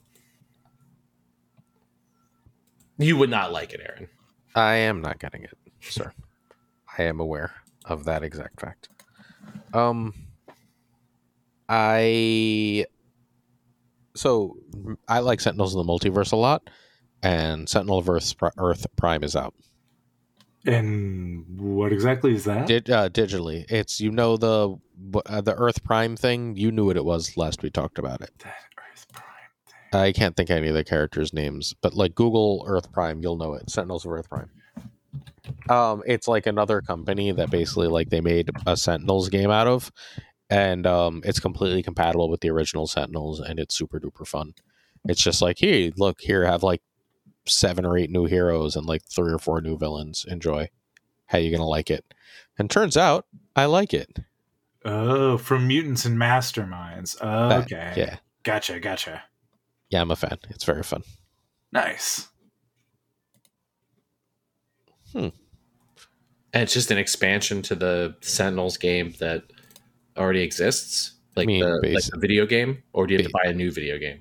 You would not like it, Aaron. I am not getting it, sir. I am aware of that exact fact. I like Sentinels of the Multiverse a lot, and Sentinel of Earth Prime is out. And what exactly is that? Digitally, it's the Earth Prime thing. You knew what it was last we talked about it. That Earth Prime thing. I can't think of any of the characters' names, but like Google Earth Prime, you'll know it. Sentinels of Earth Prime. It's like another company that basically like they made a Sentinels game out of, and it's completely compatible with the original Sentinels, and it's super duper fun. It's just like, hey, look here, have like 7 or 8 new heroes and like 3 or 4 new villains. Enjoy. How you gonna like it? And turns out I like it. Oh, from Mutants and Masterminds. Okay. Yeah. Gotcha. Yeah, I'm a fan. It's very fun. Nice. And it's just an expansion to the Sentinels game that already exists, like the video game, or do you have to buy a new video game?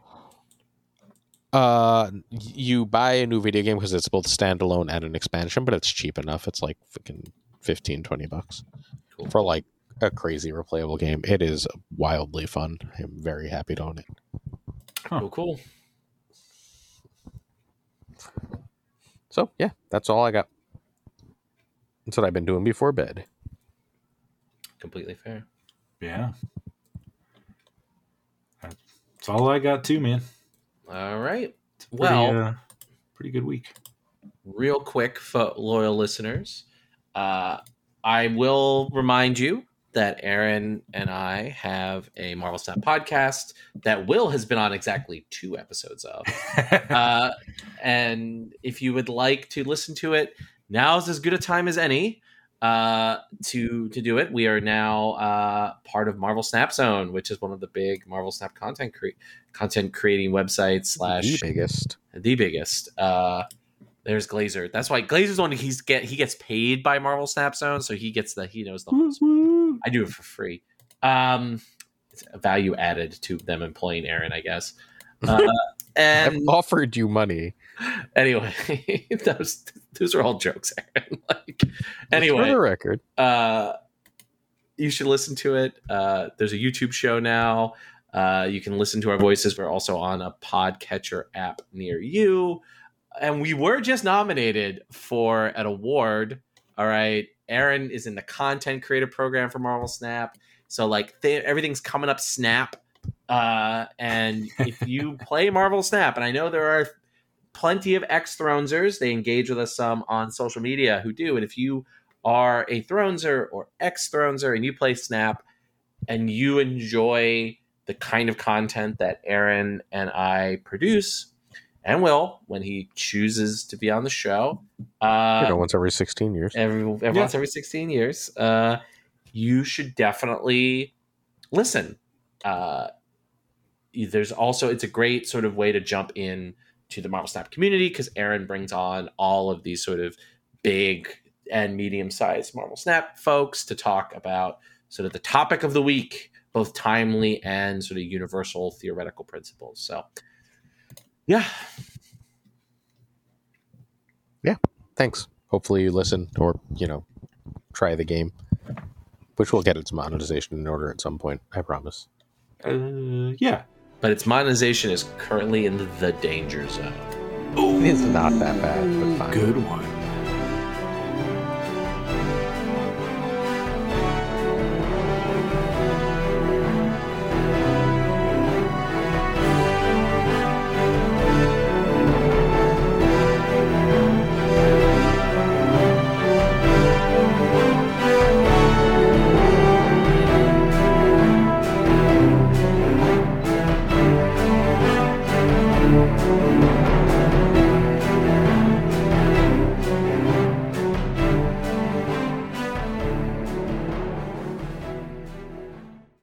You buy a new video game because it's both standalone and an expansion, but it's cheap enough. It's like freaking $15-$20 cool. For like a crazy replayable game. It is wildly fun. I'm very happy to own it. Huh. Cool. So yeah, that's all I got. That's what I've been doing before bed. Completely fair. Yeah. That's all I got too, man. All right. Pretty good week. Real quick for loyal listeners, I will remind you that Aaron and I have a Marvel Snap podcast that Will has been on exactly 2 episodes of. And if you would like to listen to it, now's as good a time as any to do it. We are now part of Marvel Snap Zone, which is one of the big Marvel Snap content creating websites the biggest. There's Glazer. That's why Glazer's the one he gets paid by Marvel Snap Zone, so he knows the most. I do it for free. It's a value added to them employing Aaron, I guess. And I've offered you money. Anyway, those are all jokes, Aaron. Anyway, for the record, you should listen to it. There's a YouTube show now. You can listen to our voices. We're also on a podcatcher app near you. And we were just nominated for an award. All right. Aaron is in the content creator program for Marvel Snap. So everything's coming up Snap. And if you play Marvel Snap, and I know there are plenty of ex-Thronesers, they engage with us some on social media who do. And if you are a Throneser or ex-Throneser and you play Snap and you enjoy the kind of content that Aaron and I produce, and Will, when he chooses to be on the show, once every 16 years. Once every 16 years, you should definitely listen. There's also, it's a great sort of way to jump in to the Marvel Snap community because Aaron brings on all of these sort of big and medium-sized Marvel Snap folks to talk about sort of the topic of the week, both timely and sort of universal theoretical principles. So, yeah. Thanks. Hopefully you listen or, try the game, which will get its monetization in order at some point. I promise. Yeah. But its monetization is currently in the danger zone. It's not that bad, but fine. Good one.